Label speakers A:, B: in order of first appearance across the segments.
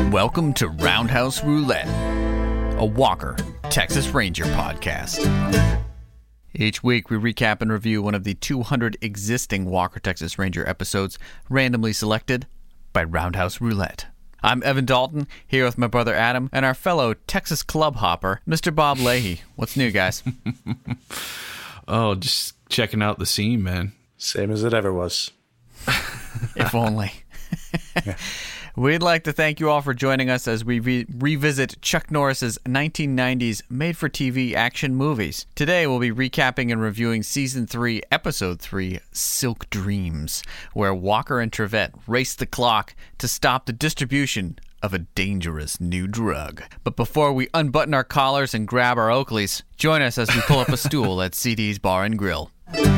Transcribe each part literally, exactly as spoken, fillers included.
A: Welcome to Roundhouse Roulette, a Walker, Texas Ranger podcast. Each week, we recap and review one of the two hundred existing Walker, Texas Ranger episodes randomly selected by Roundhouse Roulette. I'm Evan Dalton, here with my brother Adam and our fellow Texas club hopper, Mister Bob Leahy. What's new, guys?
B: Oh, just checking out the scene, man.
C: Same as it ever was.
A: If only.
C: Yeah.
A: We'd like to thank you all for joining us as we re- revisit Chuck Norris's nineteen nineties made-for-T V action movies. Today, we'll be recapping and reviewing Season three, Episode three, Silk Dreams, where Walker and Trevette race the clock to stop the distribution of a dangerous new drug. But before we unbutton our collars and grab our Oakleys, join us as we pull up a stool at C D's Bar and Grill.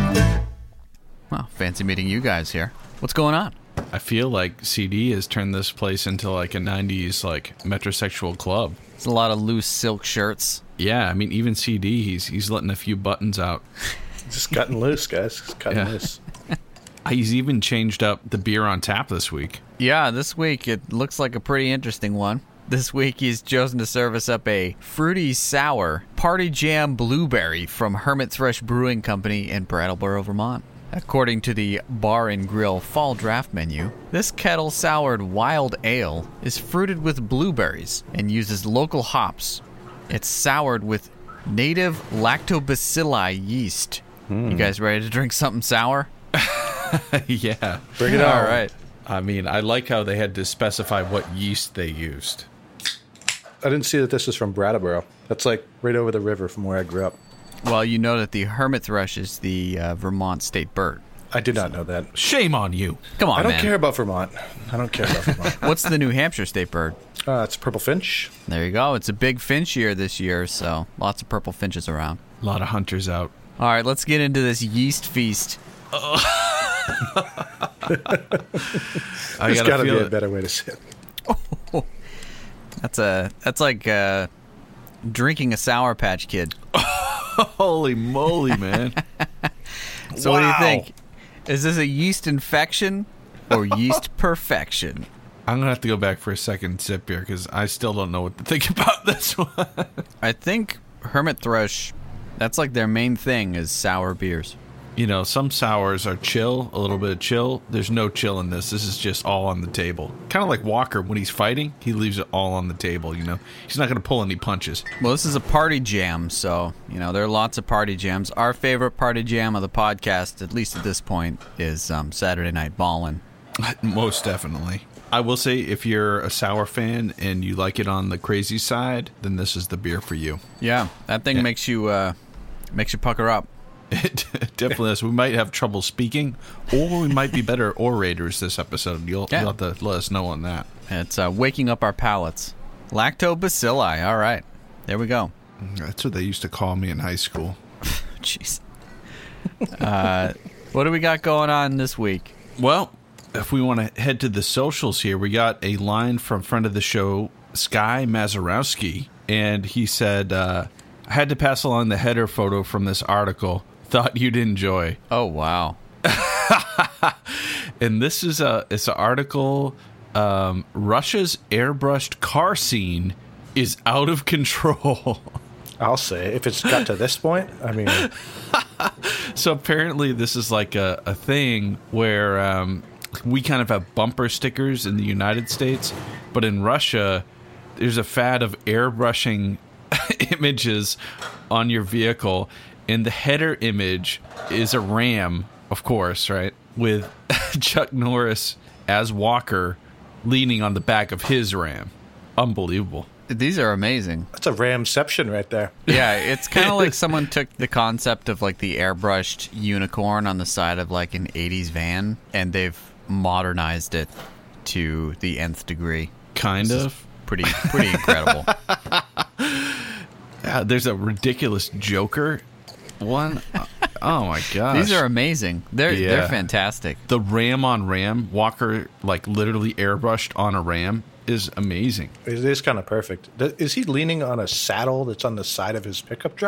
A: Well, fancy meeting you guys here. What's going on?
B: I feel like C D has turned this place into like a nineties like metrosexual club.
A: It's a lot of loose silk shirts.
B: Yeah, I mean, even C D, he's he's letting a few buttons out.
C: Just cutting loose, guys. Just cutting
B: Yeah.
C: loose.
B: He's even changed up the beer on tap this week.
A: Yeah, this week it looks like a pretty interesting one. This week he's chosen to serve us up a fruity sour Party Jam Blueberry from Hermit Thrush Brewing Company in Brattleboro, Vermont. According to the Bar and Grill fall draft menu, this kettle soured wild ale is fruited with blueberries and uses local hops. It's soured with native lactobacilli yeast.
C: Mm.
A: You guys ready to drink something sour?
B: Yeah.
C: Bring it
A: All
C: on.
A: right.
B: I mean, I like how they had to specify what yeast they used.
C: I didn't see that this was from Brattleboro. That's like right over the river from where I grew up.
A: Well, you know that the hermit thrush is the uh, Vermont state bird.
C: I did not know that.
B: Shame on you.
A: Come on,
C: I don't
A: man.
C: care about Vermont. I don't care about Vermont.
A: What's the New Hampshire state bird?
C: Uh, it's purple finch.
A: There you go. It's a big finch year this year, so lots of purple finches around.
B: A lot of hunters out.
A: All right, let's get into this yeast feast.
B: I
C: There's
B: gotta
C: got to be
B: feel
C: a
B: it.
C: better way to say it.
A: That's a that's like uh, drinking a Sour Patch Kid.
B: Holy moly, man.
A: So what do you
C: Wow.
A: think? Is this a yeast infection or yeast perfection?
B: I'm going to have to go back for a second sip here because I still don't know what to think about this one.
A: I think Hermit Thrush, that's like their main thing is sour beers.
B: You know, some sours are chill, a little bit of chill. There's no chill in this. This is just all on the table. Kind of like Walker. When he's fighting, he leaves it all on the table, you know. He's not going to pull any punches.
A: Well, this is a party jam, so, you know, there are lots of party jams. Our favorite party jam of the podcast, at least at this point, is um, Saturday Night Ballin'.
B: Most definitely. I will say, if you're a sour fan and you like it on the crazy side, then this is the beer for you.
A: Yeah, that thing
B: Yeah.
A: makes you uh, makes you pucker up.
B: It definitely is. We might have trouble speaking, or we might be better orators this episode. You'll,
A: Yeah.
B: you'll have to let us know on that.
A: It's uh, waking up our palates. Lactobacilli. All right, there we go.
B: That's what they used to call me in high school.
A: Jeez. uh, what do we got going on this week?
B: Well, if we want to head to the socials here, we got a line from friend of the show, Sky Mazurowski, and he said, uh, I had to pass along the header photo from this article. Thought you'd enjoy.
A: Oh, wow.
B: And this is a it's an article. Um, Russia's airbrushed car scene is out of control.
C: I'll say. If it's got to this point, I mean,
B: So apparently this is like a, a thing where um, we kind of have bumper stickers in the United States, but in Russia, there's a fad of airbrushing images on your vehicle, and the header image is a Ram, of course, right, with Chuck Norris as Walker leaning on the back of his Ram. Unbelievable.
A: These are amazing.
C: that's a ramception right there.
A: Yeah, it's kind of like someone took the concept of like the airbrushed unicorn on the side of like an eighties van, and they've modernized it to the nth degree.
B: Kind
A: This is
B: of.
A: pretty pretty incredible.
B: Uh, there's a ridiculous Joker one. Uh, oh my gosh.
A: These are amazing. They're
B: Yeah.
A: they're fantastic.
B: The Ram on Ram, Walker like literally airbrushed on a Ram is amazing.
C: It is kind of perfect. Th- Is he leaning on a saddle that's on the side of his pickup truck?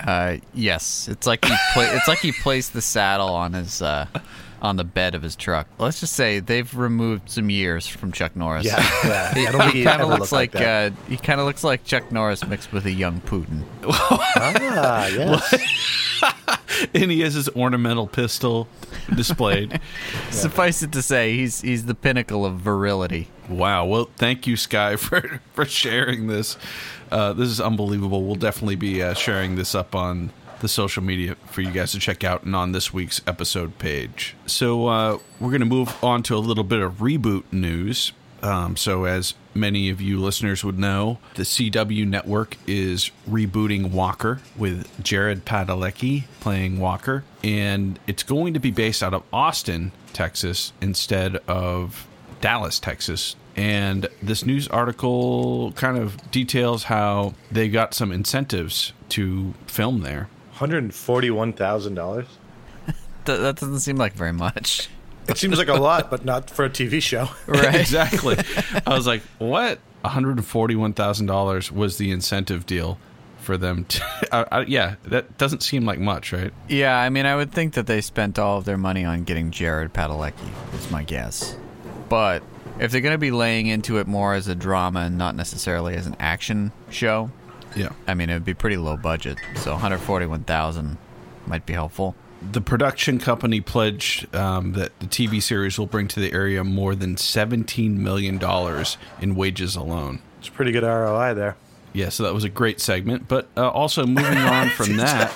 A: Uh, yes, it's like he pla- it's like he placed the saddle on his uh, on the bed of his truck. Let's just say they've removed some years from Chuck Norris.
C: Yeah, yeah.
A: he
C: I don't think he
A: kind of
C: ever
A: looks
C: looked
A: like,
C: like that.
A: uh, he kind of looks like Chuck Norris mixed with a young Putin.
C: Ah, yes.
B: And he has his ornamental pistol displayed.
A: Suffice it to say, he's he's the pinnacle of virility.
B: Wow. Well, thank you, Sky, for, for sharing this. Uh, this is unbelievable. We'll definitely be uh, sharing this up on the social media for you guys to check out and on this week's episode page. So uh, we're going to move on to a little bit of reboot news. Um, so as many of you listeners would know, the C W network is rebooting Walker with Jared Padalecki playing Walker. And it's going to be based out of Austin, Texas, instead of Dallas, Texas. And this news article kind of details how they got some incentives to film there.
C: one hundred forty-one thousand dollars.
A: Th- that doesn't seem like very much.
C: It seems like a lot, but not for a T V show.
A: Right.
B: Exactly. I was like, what? one hundred forty-one thousand dollars was the incentive deal for them to... I, I, yeah, that doesn't seem like much, right?
A: Yeah, I mean, I would think that they spent all of their money on getting Jared Padalecki, is my guess. But if they're going to be laying into it more as a drama and not necessarily as an action show,
B: Yeah.
A: I mean, it would be pretty low budget. So one hundred forty-one thousand dollars might be helpful.
B: The production company pledged um, that the T V series will bring to the area more than seventeen million dollars in wages alone.
C: It's a pretty good R O I there.
B: Yeah, so that was a great segment. But uh, also moving on from that,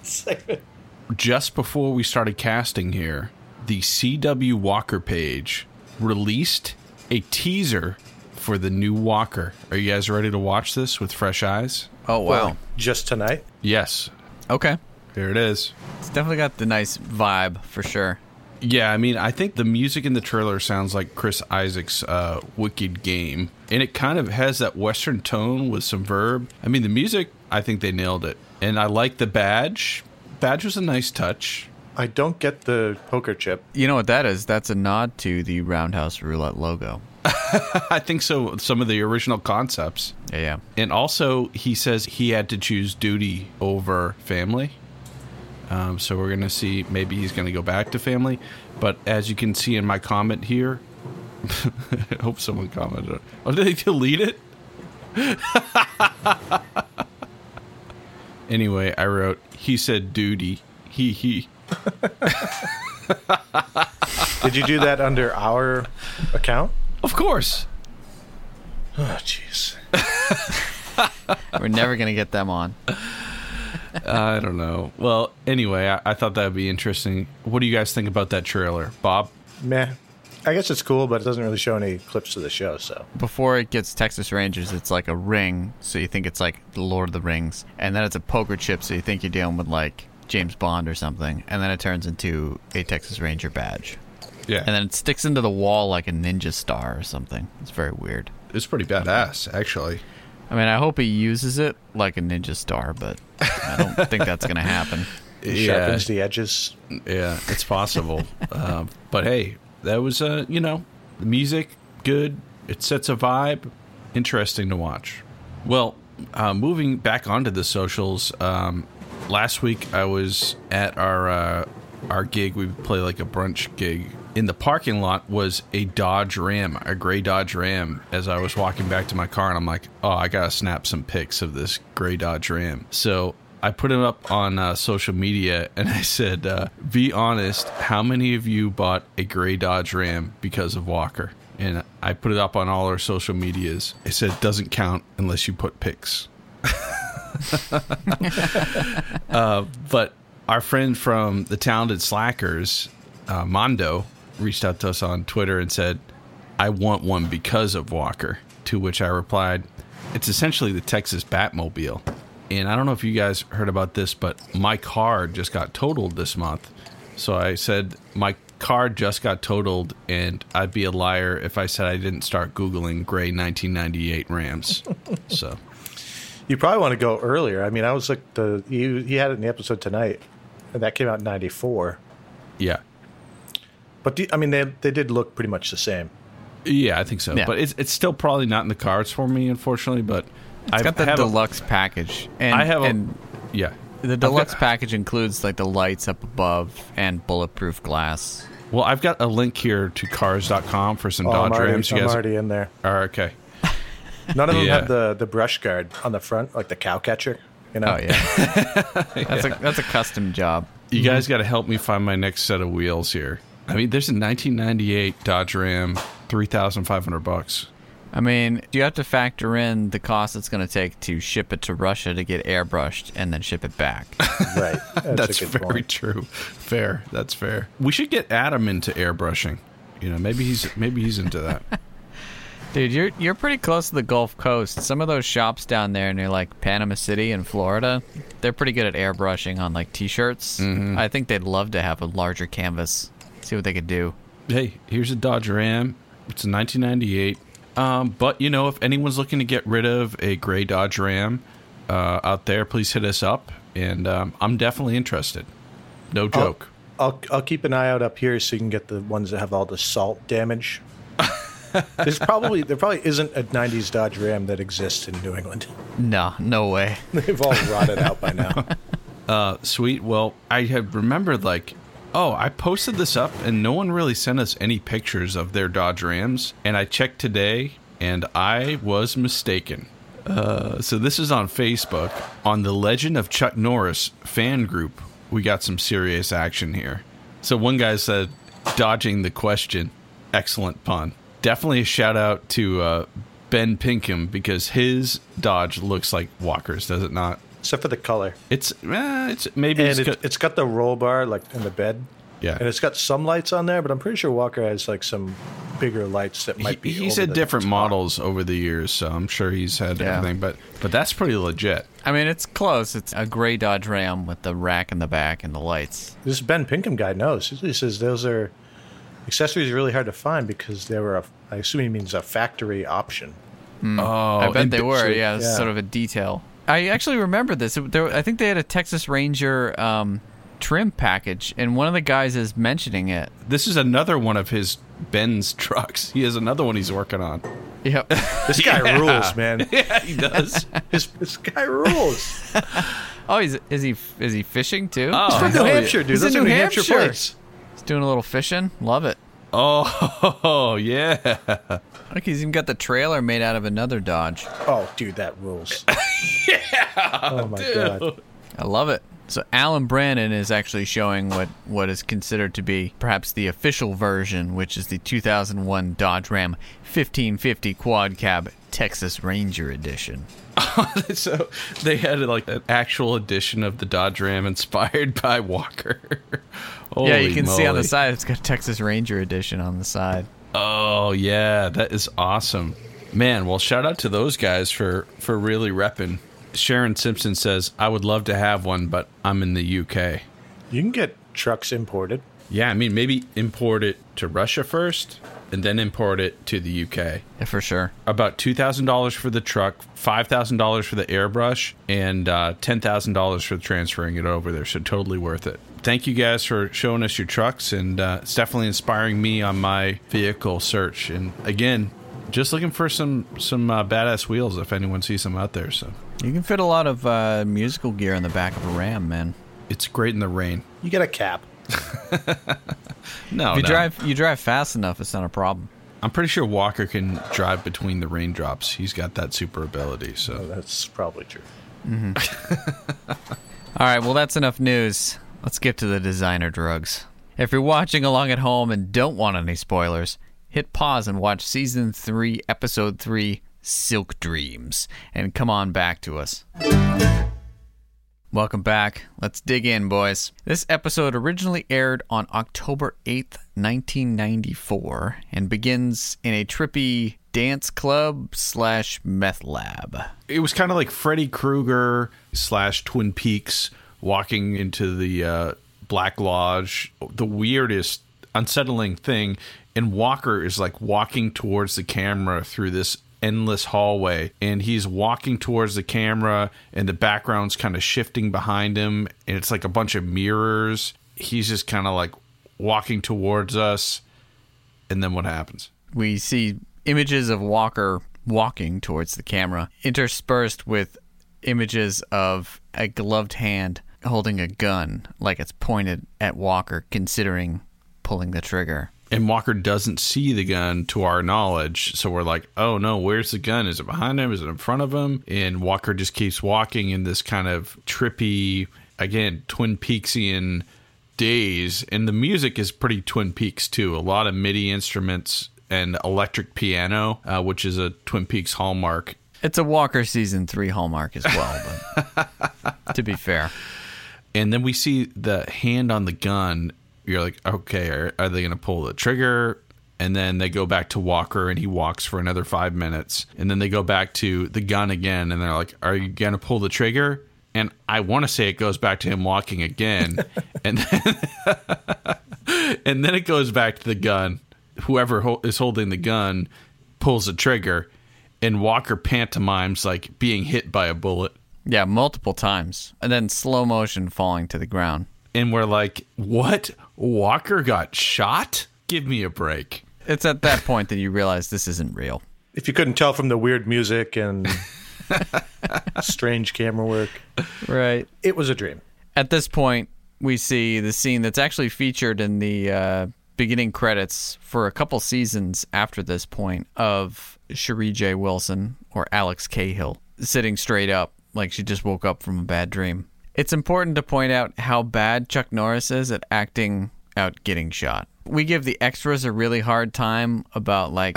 B: just before we started casting here, the C W Walker page released a teaser for the new Walker. Are you guys ready to watch this with fresh eyes?
A: Oh, wow.
C: Well, just tonight?
B: Yes.
A: Okay.
B: There it is.
A: It's definitely got the nice vibe, for sure.
B: Yeah, I mean, I think the music in the trailer sounds like Chris Isaac's uh, Wicked Game. And it kind of has that Western tone with some verb. I mean, the music, I think they nailed it. And I like the badge. Badge was a nice touch.
C: I don't get the poker chip.
A: You know what that is? That's a nod to the Roundhouse Roulette logo.
B: I think so. Some of the original concepts.
A: Yeah, yeah.
B: And also, he says he had to choose duty over family. Um, so we're going to see, maybe he's going to go back to family. But as you can see in my comment here, I hope someone commented. Oh, did they delete it? Anyway, I wrote, he said duty. He, he.
C: Did you do that under our account?
B: Of course.
C: Oh, jeez.
A: We're never going to get them on.
B: I don't know. Well, anyway, I, I thought that would be interesting. What do you guys think about that trailer? Bob?
C: Meh. I guess it's cool, but it doesn't really show any clips of the show, so.
A: Before it gets Texas Rangers, it's like a ring, so you think it's like the Lord of the Rings. And then it's a poker chip, so you think you're dealing with like James Bond or something. And then it turns into a Texas Ranger badge.
B: Yeah.
A: And then it sticks into the wall like a ninja star or something. It's very weird.
B: It's pretty badass, actually.
A: I mean, I hope he uses it like a ninja star, but I don't think that's going to happen.
C: It
B: Yeah.
C: sharpens the edges.
B: Yeah, it's possible. um, but hey, that was, uh, you know, the music, good. It sets a vibe. Interesting to watch. Well, uh, moving back onto the socials, um, last week I was at our uh, our gig. We play like a brunch gig. In the parking lot was a Dodge Ram, a gray Dodge Ram. As I was walking back to my car, and I'm like, oh, I got to snap some pics of this gray Dodge Ram. So I put it up on uh, social media, and I said, uh, be honest, how many of you bought a gray Dodge Ram because of Walker? And I put it up on all our social medias. I said, it doesn't count unless you put pics. uh, but our friend from the Talented Slackers, uh, Mondo, reached out to us on Twitter and said, I want one because of Walker. To which I replied, it's essentially the Texas Batmobile. And I don't know if you guys heard about this, but my car just got totaled this month. So I said, my car just got totaled, and I'd be a liar if I said I didn't start Googling gray nineteen ninety-eight Rams. So
C: You probably want to go earlier. I mean, I was like, the he, he had it in the episode tonight, and that came out in ninety-four.
B: yeah.
C: But, the, I mean, they they did look pretty much the same.
B: Yeah, I think so.
A: Yeah.
B: But it's it's still probably not in the cards for me, unfortunately. But
A: It's
B: I've,
A: got the
B: have a-
A: deluxe package. And,
B: I have a-
A: and
B: yeah.
A: The deluxe package includes like the lights up above and bulletproof glass.
B: Well, I've got a link here to cars dot com for some
C: Oh,
B: Dodge
C: I'm already,
B: Rams. You
C: I'm
B: guys
C: already in there.
B: are okay.
C: None of them
B: Yeah.
C: have the, the brush guard on the front, like the cow catcher. You know?
A: Oh yeah, that's a that's a custom job.
B: You guys got to help me find my next set of wheels here. I mean, there's a nineteen ninety-eight Dodge Ram, three thousand five hundred bucks.
A: I mean, you have to factor in the cost it's going to take to ship it to Russia to get airbrushed and then ship it back.
C: Right. That's,
B: That's
C: a good
B: very
C: point.
B: true. Fair. That's fair. We should get Adam into airbrushing. You know, maybe he's maybe he's into that.
A: Dude, you're you're pretty close to the Gulf Coast. Some of those shops down there near like Panama City in Florida, they're pretty good at airbrushing on like t-shirts.
B: Mm-hmm.
A: I think they'd love to have a larger canvas. See what they could do.
B: Hey, here's a Dodge Ram. It's a nineteen ninety-eight. Um, but, you know, if anyone's looking to get rid of a gray Dodge Ram uh, out there, please hit us up. And um, I'm definitely interested. No joke.
C: I'll, I'll I'll keep an eye out up here so you can get the ones that have all the salt damage. There's probably there probably isn't a nineties Dodge Ram that exists in New England.
A: No, no way.
C: They've all rotted out by now.
B: Uh, sweet. Well, I had remembered, like, oh, I posted this up, and no one really sent us any pictures of their Dodge Rams. And I checked today, and I was mistaken. Uh, so this is on Facebook. On the Legend of Chuck Norris fan group, we got some serious action here. So one guy said, dodging the question. Excellent pun. Definitely a shout out to uh, Ben Pinkham, because his Dodge looks like Walker's, does it not?
C: Except for the color.
B: It's, eh, it's maybe
C: And
B: it's
C: it,
B: got,
C: it's got the roll bar like in the bed.
B: yeah.
C: And it's got some lights on there, but I'm pretty sure Walker has like some bigger lights that might
B: He,
C: be
B: he's
C: over
B: had
C: the
B: different
C: top.
B: models over the years, so I'm sure he's had
A: Yeah.
B: everything. But but that's pretty legit.
A: I mean, it's close. It's a gray Dodge Ram with the rack in the back and the lights.
C: This Ben Pinkham guy knows. He says those are accessories are really hard to find because they were, a, I assume he means a factory option.
B: Oh,
A: I bet
B: and
A: they
B: bi-
A: were. Yeah, it's
C: yeah.
A: sort of a detail. I actually remember this. It- There, I think they had a Texas Ranger um, trim package, and one of the guys is mentioning it.
B: This is another one of his Ben's trucks. He has another one he's working on.
A: Yep.
C: This guy
B: Yeah.
C: rules, man.
B: Yeah, he does.
C: His, this guy rules.
A: Oh, he's is he is he fishing too?
B: Oh,
C: From New
B: hell yeah.
C: Hampshire, dude.
A: He's
C: Those
A: in
C: are
A: New
C: New Hampshire,
A: Hampshire.
C: plates.
A: He's doing a little fishing. Love it.
B: Oh, yeah.
A: Look, he's even got the trailer made out of another Dodge.
C: Oh, dude, that rules. yeah. Oh my god.
A: I love it. So Alan Brandon is actually showing what, what is considered to be perhaps the official version, which is the two thousand one Dodge Ram fifteen fifty Quad Cab Texas Ranger Edition.
B: So they had like an actual edition of the Dodge Ram inspired by Walker.
A: Yeah, you
B: Holy
A: can see on the
B: moly.
A: side it's got Texas Ranger Edition on the side.
B: Oh yeah, that is awesome, man. Well, shout out to those guys for for really repping. Sharon Simpson says, "I would love to have one, but I'm in the U K."
C: You can get trucks imported.
B: Yeah, I mean maybe import it to Russia first, and then import it to the U K.
A: Yeah, for sure.
B: About two thousand dollars for the truck, five thousand dollars for the airbrush, and uh, ten thousand dollars for transferring it over there. So totally worth it. Thank you guys for showing us your trucks, and uh, it's definitely inspiring me on my vehicle search. And again, just looking for some some uh, badass wheels if anyone sees them out there. So
A: You can fit a lot of uh, musical gear in the back of a Ram, man.
B: it's great in the rain.
C: You get a cap.
B: No,
A: If you
B: no.
A: drive you drive fast enough, it's not a problem.
B: I'm pretty sure Walker can drive between the raindrops. He's got that super ability.
C: Oh,
B: So
C: that's probably true.
A: All right, well, that's enough news. Let's get to the designer drugs. If you're watching along at home and don't want any spoilers, hit pause and watch Season three, Episode three, Silk Dreams, and come on back to us. Welcome back. Let's dig in, boys. This episode originally aired on October eighth, nineteen ninety-four, and begins in a trippy dance club slash meth lab.
B: it was kind of like Freddy Krueger slash Twin Peaks walking into the uh, Black Lodge. The weirdest, unsettling thing. And Walker is like walking towards the camera through this endless hallway, and he's walking towards the camera, and the background's kind of shifting behind him, and it's like a bunch of mirrors. He's just kind of like walking towards us, and then what happens?
A: We see images of Walker walking towards the camera, interspersed with images of a gloved hand holding a gun, like it's pointed at Walker, considering pulling the trigger.
B: And Walker doesn't see the gun to our knowledge. So we're like, oh no, where's the gun? Is it behind him? Is it in front of him? And Walker just keeps walking in this kind of trippy, again, Twin Peaksian daze. And the music is pretty Twin Peaks too. A lot of MIDI instruments and electric piano, uh, which is a Twin Peaks hallmark.
A: It's a Walker season three hallmark as well, but to be fair.
B: And then we see the hand on the gun. You're like, okay, are, are they going to pull the trigger? And then they go back to Walker, and he walks for another five minutes. And then they go back to the gun again, and they're like, are you going to pull the trigger? And I want to say it goes back to him walking again. and then and then it goes back to the gun. Whoever ho- is holding the gun pulls the trigger, and Walker pantomimes like being hit by a bullet.
A: Yeah, multiple times. And then slow motion falling to the ground.
B: And we're like, what? Walker got shot? Give me a break.
A: It's at that point that you realize this isn't real.
C: If you couldn't tell from the weird music and strange camera work.
A: Right.
C: It was a dream.
A: At this point, we see the scene that's actually featured in the uh, beginning credits for a couple seasons after this point of Cherie J. Wilson, or Alex Cahill, sitting straight up like she just woke up from a bad dream. It's important to point out how bad Chuck Norris is at acting out getting shot. We give the extras a really hard time about like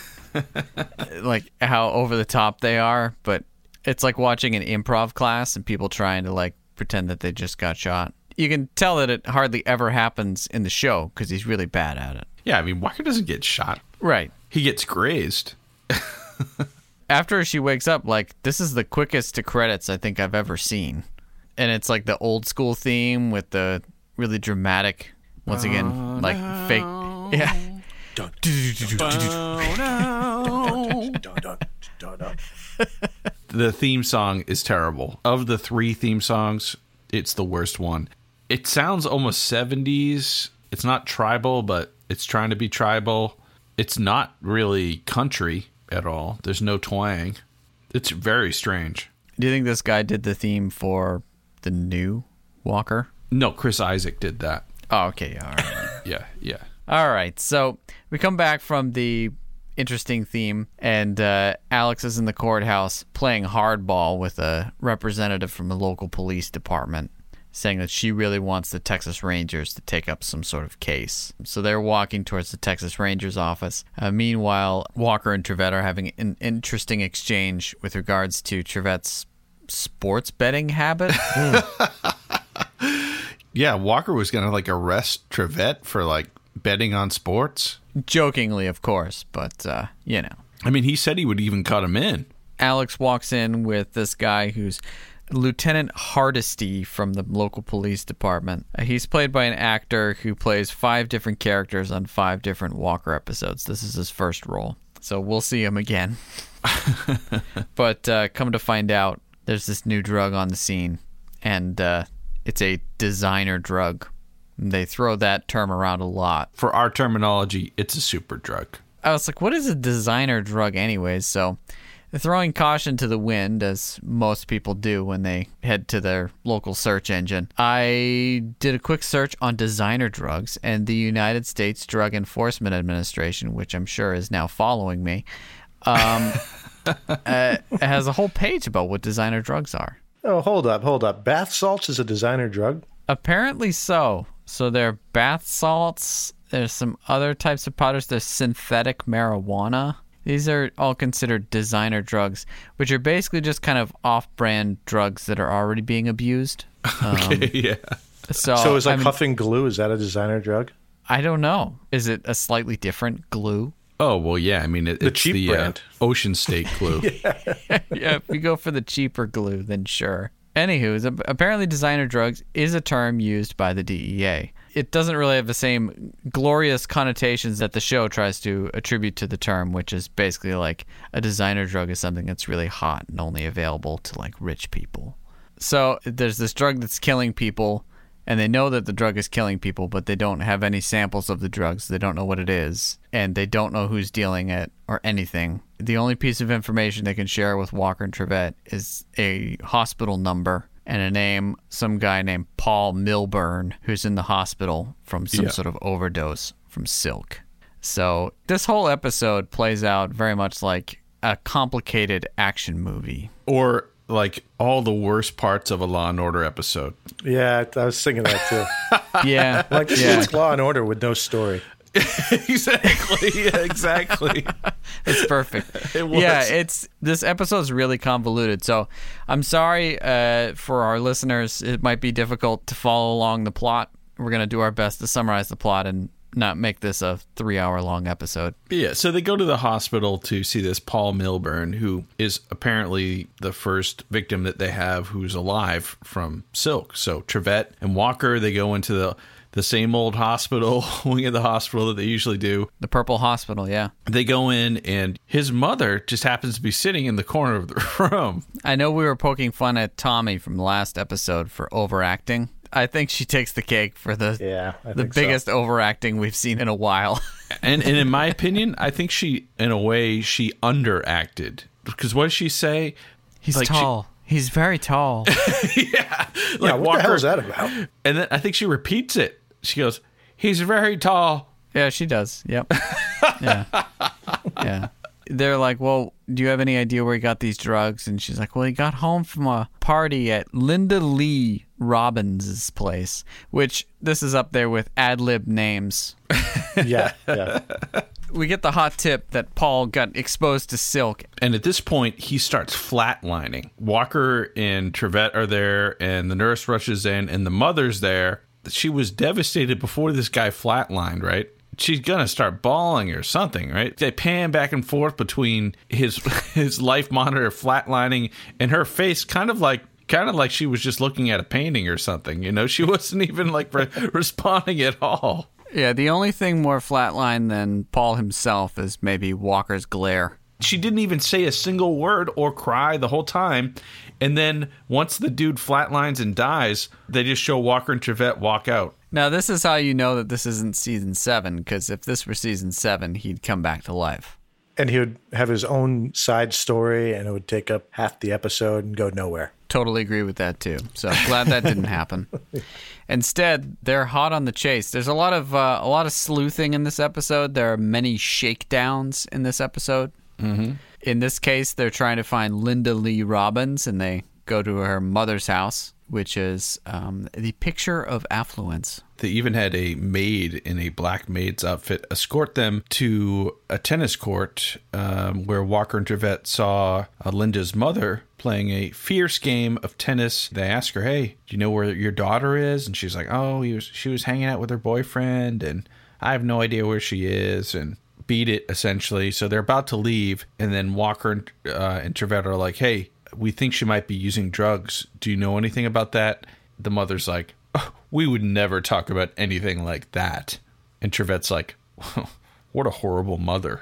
A: like how over the top they are, but it's like watching an improv class and people trying to like pretend that they just got shot. You can tell that it hardly ever happens in the show because he's really bad at it.
B: Yeah, I mean, Walker doesn't get shot.
A: Right.
B: He gets grazed.
A: After she wakes up, like, this is the quickest to credits I think I've ever seen. And it's like the old school theme with the really dramatic, once again, like fake. Yeah.
B: The theme song is terrible. Of the three theme songs, it's the worst one. It sounds almost seventies. It's not tribal, but it's trying to be tribal. It's not really country at all. There's no twang. It's very strange.
A: Do you think this guy did the theme for the new Walker?
B: No, Chris Isaak did that.
A: Oh, okay. All right.
B: Yeah, yeah.
A: All right. So we come back from the interesting theme, and uh, Alex is in the courthouse playing hardball with a representative from the local police department, saying that she really wants the Texas Rangers to take up some sort of case. So they're walking towards the Texas Rangers office. Uh, meanwhile, Walker and Trivette are having an interesting exchange with regards to Trivette's sports betting habit.
B: Yeah, Walker was going to like arrest Trivette for like betting on sports.
A: Jokingly, of course, but, uh, you know.
B: I mean, he said he would even cut him in.
A: Alex walks in with this guy who's Lieutenant Hardesty from the local police department. Uh, he's played by an actor who plays five different characters on five different Walker episodes. This is his first role, so we'll see him again. But uh, come to find out, there's this new drug on the scene, and uh, it's a designer drug. They throw that term around a lot.
B: For our terminology, it's a super drug.
A: I was like, what is a designer drug anyways? So throwing caution to the wind, as most people do when they head to their local search engine, I did a quick search on designer drugs, and the United States Drug Enforcement Administration, which I'm sure is now following me, um, uh, has a whole page about what designer drugs are.
C: Oh, hold up, hold up. Bath salts is a designer drug?
A: Apparently so. So there are bath salts. There's some other types of powders. There's synthetic marijuana. These are all considered designer drugs, which are basically just kind of off-brand drugs that are already being abused.
B: Okay, um, yeah.
A: So,
C: so is like
A: I mean,
C: huffing glue, is that a designer drug?
A: I don't know. Is it a slightly different glue?
B: Oh, well, yeah. I mean, it,
C: the
B: it's
C: cheap
B: the
C: brand.
B: Uh, Ocean State glue.
A: Yeah, if we go for the cheaper glue, then sure. Anywho, apparently designer drugs is a term used by the D E A. It doesn't really have the same glorious connotations that the show tries to attribute to the term, which is basically like a designer drug is something that's really hot and only available to like rich people. So there's this drug that's killing people, and they know that the drug is killing people, but they don't have any samples of the drugs. They don't know what it is, and they don't know who's dealing it or anything. The only piece of information they can share with Walker and Trivette is a hospital number and a name, some guy named Paul Milburn, who's in the hospital from some
B: Yeah.
A: sort of overdose from silk. So this whole episode plays out very much like a complicated action movie.
B: Or like all the worst parts of a Law and Order episode.
C: Yeah, I was thinking that too.
A: Yeah.
C: Like, this
A: yeah.
C: is Law and Order with no story.
B: Exactly. Yeah, exactly.
A: It's perfect.
B: It was.
A: Yeah, it's this episode's really convoluted. So I'm sorry uh, for our listeners. It might be difficult to follow along the plot. We're going to do our best to summarize the plot and not make this a three-hour-long episode.
B: Yeah, so they go to the hospital to see this Paul Milburn, who is apparently the first victim that they have who's alive from Silk. So Trevette and Walker, they go into the the same old hospital, wing of the hospital that they usually do.
A: The Purple Hospital, yeah.
B: They go in, and his mother just happens to be sitting in the corner of the room.
A: I know we were poking fun at Tommy from the last episode for overacting. I think she takes the cake for the
C: Yeah, I
A: the
C: think so.
A: biggest overacting we've seen in a while.
B: And, and in my opinion, I think she, in a way, she underacted. Because what does she say?
A: He's
B: Like, she-
A: tall. He's very tall.
B: yeah. Like
C: Yeah, what the hell is that about?
B: And then I think she repeats it. She goes, he's very tall.
A: Yeah, she does. Yep. Yeah. Yeah. They're like, well, do you have any idea where he got these drugs? And she's like, well, he got home from a party at Linda Lee Robbins' place, which this is up there with ad-lib names.
C: Yeah, yeah.
A: We get the hot tip that Paul got exposed to silk.
B: And at this point, he starts flatlining. Walker and Trevette are there, and the nurse rushes in, and the mother's there. She was devastated before this guy flatlined, right? She's gonna start bawling or something, right? They pan back and forth between his his life monitor flatlining and her face, kind of like kind of like she was just looking at a painting or something. You know, she wasn't even like re- responding at all.
A: Yeah, the only thing more flatline than Paul himself is maybe Walker's glare.
B: She didn't even say a single word or cry the whole time. And then once the dude flatlines and dies, they just show Walker and Trevette walk out.
A: Now, this is how you know that this isn't season seven, because if this were season seven, he'd come back to life.
C: And he would have his own side story, and it would take up half the episode and go nowhere.
A: Totally agree with that, too. So glad that didn't happen. Instead, they're hot on the chase. There's a lot of uh, a lot of sleuthing in this episode. There are many shakedowns in this episode.
B: Mm-hmm.
A: In this case, they're trying to find Linda Lee Robbins, and they go to her mother's house, which is um, the picture of affluence.
B: They even had a maid in a black maid's outfit escort them to a tennis court um, where Walker and Trevette saw uh, Linda's mother playing a fierce game of tennis. They ask her, hey, do you know where your daughter is? And she's like, oh, he was, she was hanging out with her boyfriend, and I have no idea where she is, and beat it, essentially. So they're about to leave, and then Walker and, uh, and Trevette are like, hey, we think she might be using drugs. Do you know anything about that? The mother's like, oh, we would never talk about anything like that. And Trevette's like, what a horrible mother.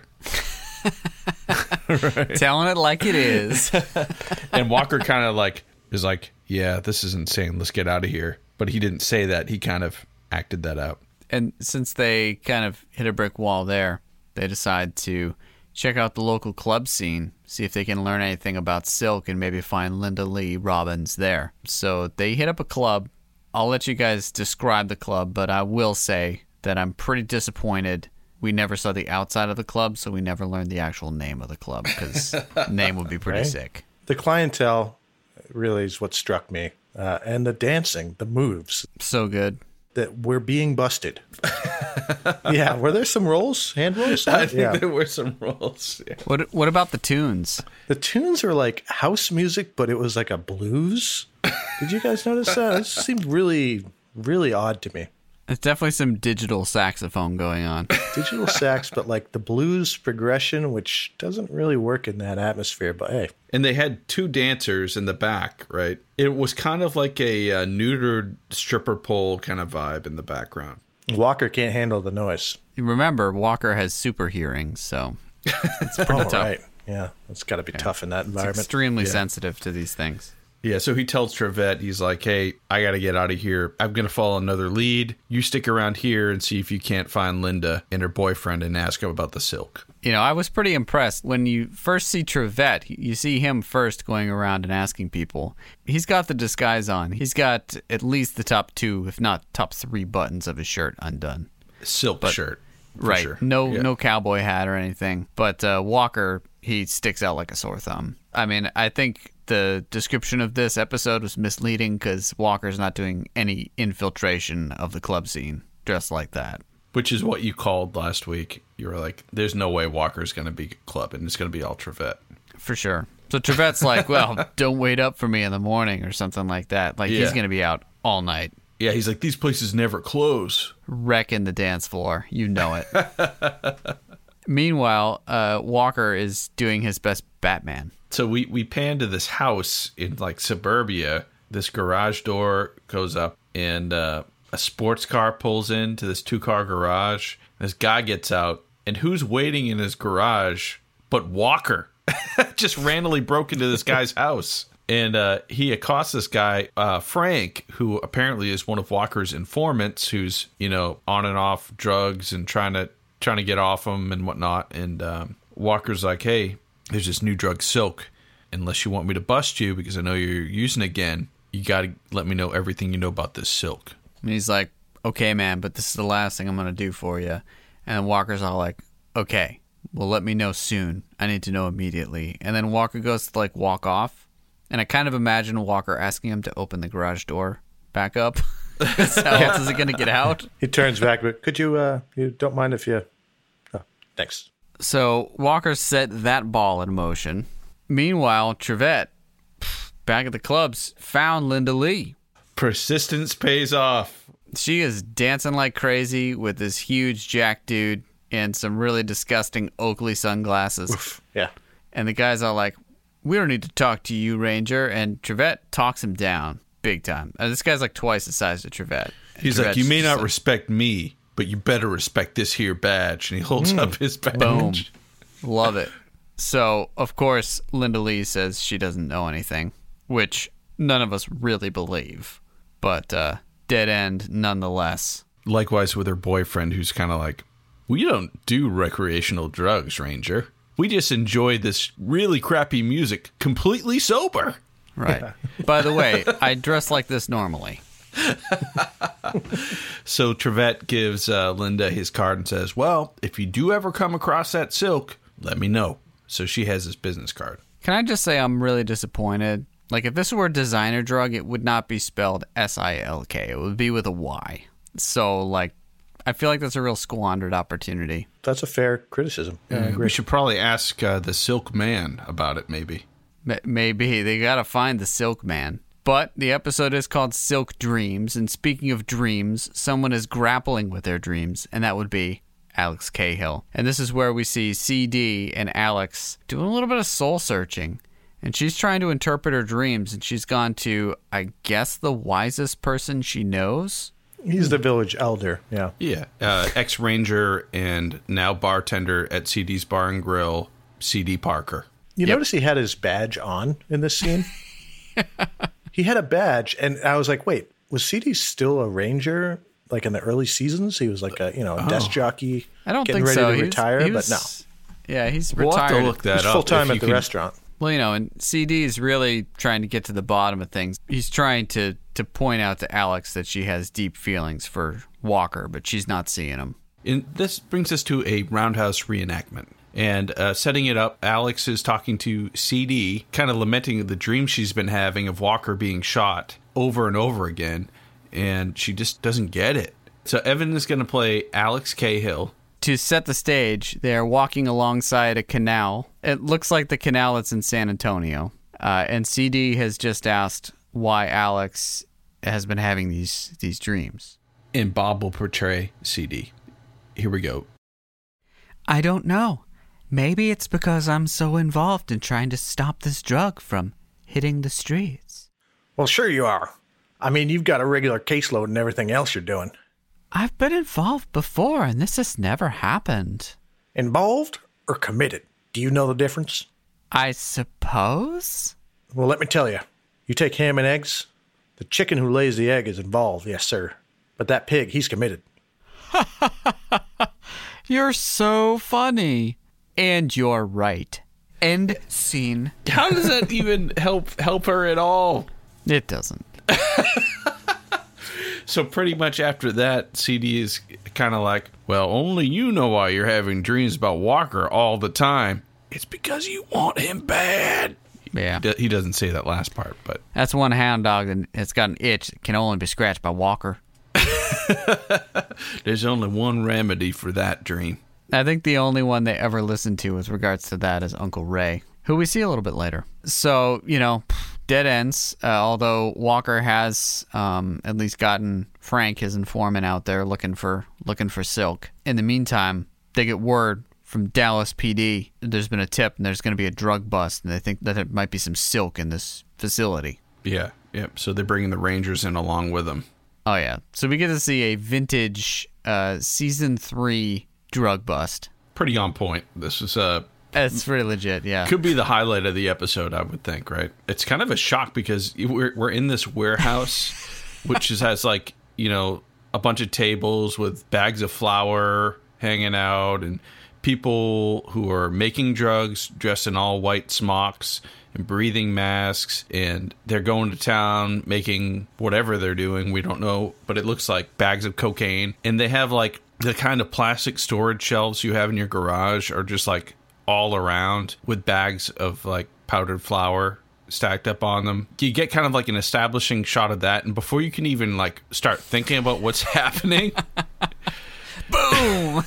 A: Right. Telling it like it is.
B: And Walker kind of like is like, yeah, this is insane. Let's get out of here. But he didn't say that. He kind of acted that out.
A: And since they kind of hit a brick wall there, they decide to check out the local club scene, see if they can learn anything about Silk and maybe find Linda Lee Robbins there. So they hit up a club. I'll let you guys describe the club, but I will say that I'm pretty disappointed we never saw the outside of the club, so we never learned the actual name of the club, because the name would be pretty
C: Right.
A: sick.
C: The clientele really is what struck me. Uh, and the dancing, the moves,
A: So good.
C: that we're being busted. Yeah, were there some rolls, hand rolls?
B: I think
C: Yeah.
B: there were some roles. Yeah.
A: What What about the tunes?
C: The tunes are like house music, but it was like a blues. Did you guys notice that? It seemed really, really odd to me.
A: There's definitely some digital saxophone going on.
C: Digital sax, but like the blues progression, which doesn't really work in that atmosphere. But hey,
B: And they had two dancers in the back, right? It was kind of like a uh, neutered stripper pole kind of vibe in the background.
C: Walker can't handle the noise.
A: You remember, Walker has super hearing, so it's pretty
C: Oh,
A: tough.
C: right. Yeah, it's got to be tough in that
A: It's
C: environment.
A: extremely
B: Yeah.
A: sensitive to these things.
B: Yeah, so he tells Trevette, he's like, hey, I got to get out of here. I'm going to follow another lead. You stick around here and see if you can't find Linda and her boyfriend and ask him about the silk.
A: You know, I was pretty impressed. When you first see Trevette, you see him first going around and asking people. He's got the disguise on. He's got at least the top two, if not top three buttons of his shirt undone.
B: Silk
A: But-
B: shirt.
A: Right.
B: Sure.
A: No
B: Yeah.
A: no cowboy hat or anything. But uh, Walker, he sticks out like a sore thumb. I mean, I think the description of this episode was misleading because Walker's not doing any infiltration of the club scene dressed like that.
B: Which is what you called last week. You were like, there's no way Walker's going to be club, and it's going to be all Trevette.
A: For sure. So Trevette's like, well, don't wait up for me in the morning or something like that. Like,
B: Yeah.
A: he's going to be out all night,
B: Yeah, he's like, these places never close.
A: wrecking the dance floor. You know it. Meanwhile, uh, Walker is doing his best Batman.
B: So we, we pan to this house in like suburbia. This garage door goes up, and uh, a sports car pulls into this two-car garage. This guy gets out, and who's waiting in his garage but Walker? Just randomly broke into this guy's house. And uh, he accosts this guy, uh, Frank, who apparently is one of Walker's informants, who's, you know, on and off drugs and trying to trying to get off him and whatnot. And um, Walker's like, hey, there's this new drug, Silk. Unless you want me to bust you because I know you're using it again, you got to let me know everything you know about this Silk.
A: And he's like, okay, man, but this is the last thing I'm going to do for you. And Walker's all like, okay, well, let me know soon. I need to know immediately. And then Walker goes to, like, walk off. And I kind of imagine Walker asking him to open the garage door back up. How else is it going to get out?
C: He turns back, but could you, uh, you don't mind if you, oh, thanks.
A: So Walker set that ball in motion. Meanwhile, Trevette, back at the clubs, found Linda Lee.
B: Persistence pays off.
A: She is dancing like crazy with this huge jack dude and some really disgusting Oakley sunglasses.
C: Yeah.
A: And the guy's all like, we don't need to talk to you, Ranger. And Trevette talks him down big time. And this guy's like twice the size of Trevette. And
B: He's like,
A: Trevette's
B: you may
A: just
B: not
A: like,
B: respect me, but you better respect this here badge. And he holds up his badge.
A: Boom. Love it. So, of course, Linda Lee says she doesn't know anything, which none of us really believe. But uh, dead end nonetheless.
B: Likewise with her boyfriend, who's kind of like, we don't do recreational drugs, Ranger. We just enjoy this really crappy music completely sober.
A: Right. By the way, I dress like this normally.
B: So Trevette gives uh, Linda his card and says, well, if you do ever come across that Silk, let me know. So she has his business card.
A: Can I just say I'm really disappointed? Like, if this were a designer drug, it would not be spelled S I L K. It would be with a Y. So, like, I feel like that's a real squandered opportunity.
C: That's a fair criticism. Yeah, I
B: Uh,
C: agree.
B: we should probably ask uh, the Silk Man about it, maybe.
A: M- Maybe. They gotta find the Silk Man. But the episode is called Silk Dreams, and speaking of dreams, someone is grappling with their dreams, and that would be Alex Cahill. And this is where we see C D and Alex doing a little bit of soul searching. And she's trying to interpret her dreams, and she's gone to, I guess, the wisest person she knows.
C: He's the village elder. Yeah.
B: Yeah. Uh, ex-Ranger and now bartender at C D's Bar and Grill, C D Parker.
C: You
A: Yep.
C: notice he had his badge on in this scene? He had a badge, and I was like, wait, was C D still a ranger? Like in the early seasons? He was like a, you know, a desk jockey
A: I don't
C: getting
A: think
C: ready
A: so.
C: to
A: He was-
C: retire,
A: he
C: but no.
A: was- Yeah, he's
B: We'll have
A: retired.
B: to look that
C: He's
B: up.
C: full time
B: if
C: at
B: you
C: the
B: can-
C: restaurant.
A: Well, you know, and C D is really trying to get to the bottom of things. He's trying to, to point out to Alex that she has deep feelings for Walker, but she's not seeing him.
B: And this brings us to a Roundhouse reenactment. And uh, setting it up, Alex is talking to C D, kind of lamenting the dream she's been having of Walker being shot over and over again. And she just doesn't get it. So Evan is going to play Alex Cahill.
A: To set the stage, they are walking alongside a canal. It looks like the canal that's in San Antonio. Uh, and C D has just asked why Alex has been having these these dreams.
B: And Bob will portray C D. Here we go.
A: I don't know. Maybe it's because I'm so involved in trying to stop this drug from hitting the streets.
C: Well, sure you are. I mean, you've got a regular caseload and everything else you're doing.
A: I've been involved before, and this has never happened.
C: Involved or committed? Do you know the difference?
A: I suppose?
C: Well, let me tell you. You take ham and eggs, the chicken who lays the egg is involved, yes, sir. But that pig, he's committed.
A: You're so funny. And you're right. End scene.
B: How does that even help help her at all?
A: It doesn't.
B: So pretty much after that, C D is kind of like, well, only you know why you're having dreams about Walker all the time. It's because you want him bad.
A: Yeah.
B: He doesn't say that last part, but...
A: That's one hound dog that's got an itch that can only be scratched by Walker.
B: There's only one remedy for that dream.
A: I think the only one they ever listened to with regards to that is Uncle Ray, who we see a little bit later. So, you know, dead ends, uh, although Walker has um, at least gotten Frank, his informant, out there looking for looking for Silk. In the meantime, they get word from Dallas P D. There's been a tip, and there's going to be a drug bust, and they think that there might be some Silk in this facility.
B: Yeah, yep. So they're bringing the Rangers in along with them.
A: Oh, yeah. So we get to see a vintage uh, season three drug bust.
B: Pretty on point. This is uh
A: It's pretty legit, yeah.
B: Could be the highlight of the episode, I would think, right? It's kind of a shock because we're we're in this warehouse, which is, has like, you know, a bunch of tables with bags of flour hanging out and people who are making drugs dressed in all white smocks and breathing masks, and they're going to town making whatever they're doing. We don't know, but it looks like bags of cocaine. And they have like the kind of plastic storage shelves you have in your garage are just like all around with bags of like powdered flour stacked up on them. You get kind of like an establishing shot of that, and before you can even like start thinking about what's happening,
A: boom!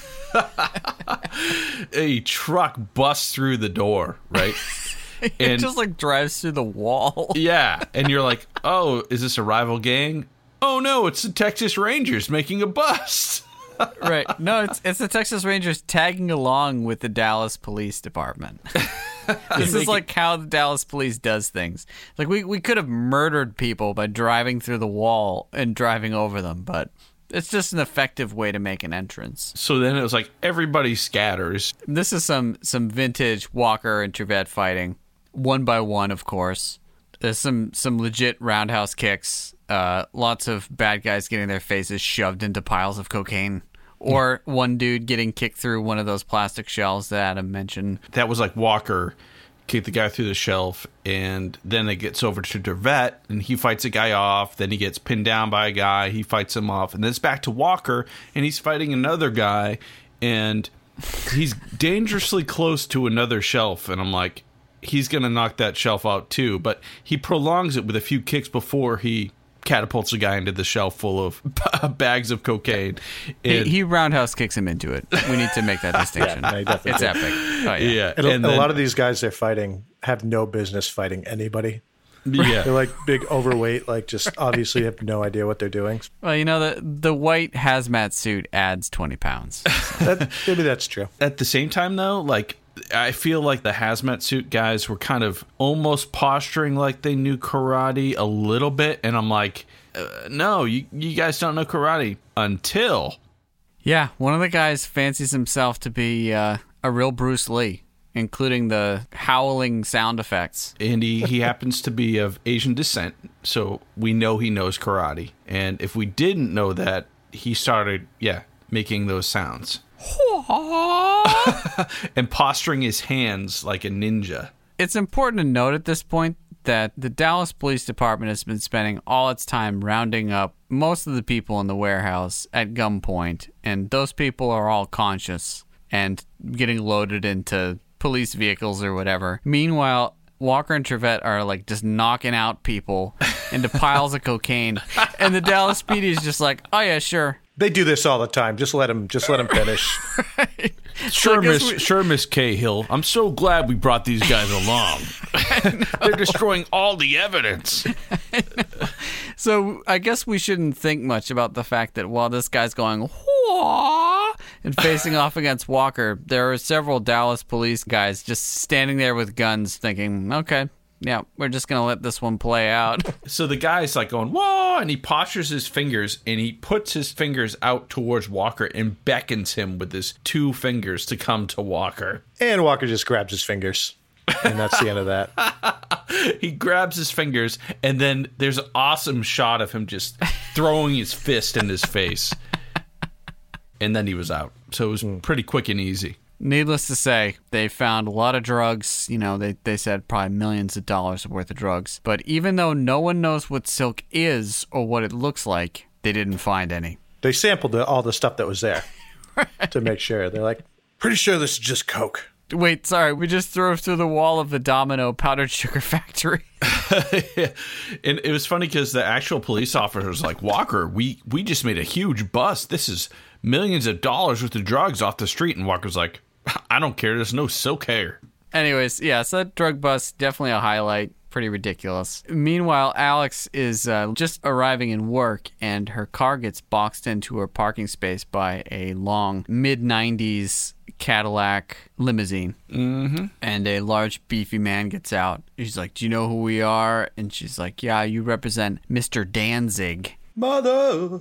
B: A truck busts through the door, right?
A: It
B: And
A: just like drives through the wall.
B: yeah, and you're like, oh, is this a rival gang? Oh no, it's the Texas Rangers making a bust.
A: Right. No, it's it's the Texas Rangers tagging along with the Dallas Police Department. This is like how the Dallas Police does things. Like we, we could have murdered people by driving through the wall and driving over them, but it's just an effective way to make an entrance.
B: So then it was like everybody scatters.
A: This is some some vintage Walker and Trevette fighting, one by one, of course. There's some some legit roundhouse kicks. Uh, lots of bad guys getting their faces shoved into piles of cocaine. Or one dude getting kicked through one of those plastic shelves that Adam mentioned.
B: That was like Walker kicked the guy through the shelf, and then it gets over to Trevette, and he fights a guy off. Then he gets pinned down by a guy. He fights him off. And then it's back to Walker, and he's fighting another guy, and he's dangerously close to another shelf. And I'm like, he's going to knock that shelf out too. But he prolongs it with a few kicks before he catapults a guy into the shelf full of bags of cocaine.
A: He, he roundhouse kicks him into it. We need to make that distinction.
C: Yeah, definitely
A: it's
C: did.
A: epic. Oh, yeah.
B: Yeah,
C: And,
B: and
C: a
B: then,
C: lot of these guys they're fighting have no business fighting anybody.
B: yeah,
C: They're like big overweight, like just obviously have no idea what they're doing.
A: Well, you know, the the white hazmat suit adds twenty pounds.
C: That, maybe that's true.
B: At the same time, though, like, I feel like the hazmat suit guys were kind of almost posturing like they knew karate a little bit, and I'm like, uh, no, you you guys don't know karate until...
A: Yeah, one of the guys fancies himself to be uh, a real Bruce Lee, including the howling sound effects.
B: And he, he happens to be of Asian descent, so we know he knows karate. And if we didn't know that, he started, yeah, making those sounds. And posturing his hands like a ninja.
A: It's important to note at this point that the Dallas Police Department has been spending all its time rounding up most of the people in the warehouse at gunpoint, and those people are all conscious and getting loaded into police vehicles or whatever. Meanwhile, Walker and Trevette are like just knocking out people into piles of cocaine, and the Dallas P D is just like, oh yeah, sure.
C: They do this all the time. Just let them. Just let them finish.
B: Sure,
A: I guess
B: Miss
A: we-
B: sure, Miss Cahill. I'm so glad we brought these guys along. They're destroying all the evidence.
A: So I guess we shouldn't think much about the fact that while this guy's going "Whoa," and facing off against Walker, there are several Dallas police guys just standing there with guns thinking, okay, yeah, we're just going to let this one play out.
B: So the guy's like going, whoa, and he postures his fingers, and he puts his fingers out towards Walker and beckons him with his two fingers to come to Walker.
C: And Walker just grabs his fingers, and that's the end of that.
B: he grabs his fingers, and then there's an awesome shot of him just throwing his fist in his face. And then he was out. So it was pretty quick and easy.
A: Needless to say, they found a lot of drugs. You know, they, they said probably millions of dollars worth of drugs. But even though no one knows what silk is or what it looks like, they didn't find any.
C: They sampled the, all the stuff that was there right. to make sure. They're like, pretty sure this is just coke.
A: Wait, sorry, we just drove through the wall of the Domino powdered sugar factory.
B: yeah. And it was funny because the actual police officer was like, Walker, we, we just made a huge bust. This is millions of dollars worth of drugs off the street. And Walker's like, I don't care. There's no silk hair.
A: Anyways, yeah, so that drug bust, definitely a highlight. Pretty ridiculous. Meanwhile, Alex is uh, just arriving in work, and her car gets boxed into her parking space by a long mid nineties Cadillac limousine.
B: Mm-hmm.
A: And a large, beefy man gets out. He's like, do you know who we are? And she's like, yeah, you represent Mister Danzig.
C: Mother.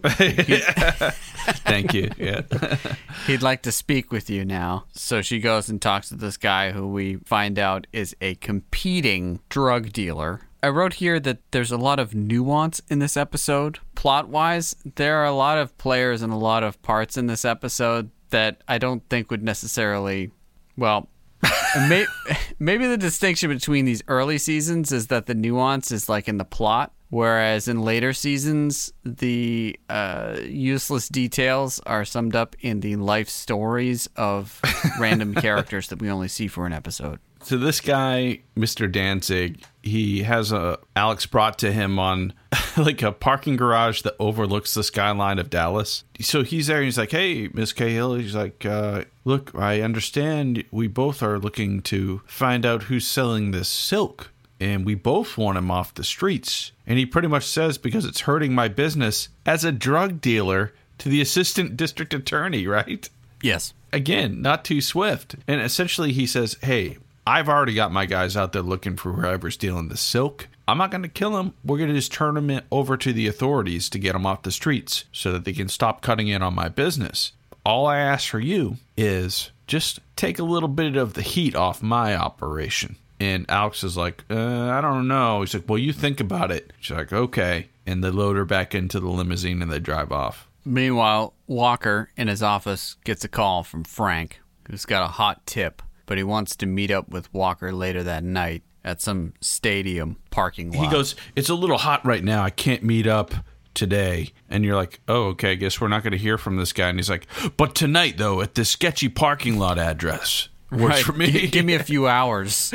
B: Thank you. Yeah.
A: He'd like to speak with you now. So she goes and talks to this guy who we find out is a competing drug dealer. I wrote here that there's a lot of nuance in this episode. Plot-wise, there are a lot of players and a lot of parts in this episode that I don't think would necessarily, well, may, maybe the distinction between these early seasons is that the nuance is like in the plot. Whereas in later seasons, the uh, useless details are summed up in the life stories of random characters that we only see for an episode.
B: So this guy, Mister Danzig, he has a Alex brought to him on like a parking garage that overlooks the skyline of Dallas. So he's there and he's like, hey, Miss Cahill. He's like, uh, look, I understand we both are looking to find out who's selling this silk. And we both want him off the streets. And he pretty much says, because it's hurting my business as a drug dealer, to the assistant district attorney, right?
A: Yes.
B: Again, not too swift. And essentially he says, hey, I've already got my guys out there looking for whoever's stealing the silk. I'm not going to kill him. We're going to just turn him over to the authorities to get him off the streets so that they can stop cutting in on my business. All I ask for you is just take a little bit of the heat off my operation. And Alex is like, uh, I don't know. He's like, well, you think about it. She's like, okay. And they load her back into the limousine and they drive off.
A: Meanwhile, Walker in his office gets a call from Frank, who's got a hot tip, but he wants to meet up with Walker later that night at some stadium parking lot.
B: He goes, it's a little hot right now. I can't meet up today. And you're like, oh, okay, I guess we're not going to hear from this guy. And he's like, but tonight, though, at this sketchy parking lot address. Works
A: right.
B: for me.
A: Give me a few hours.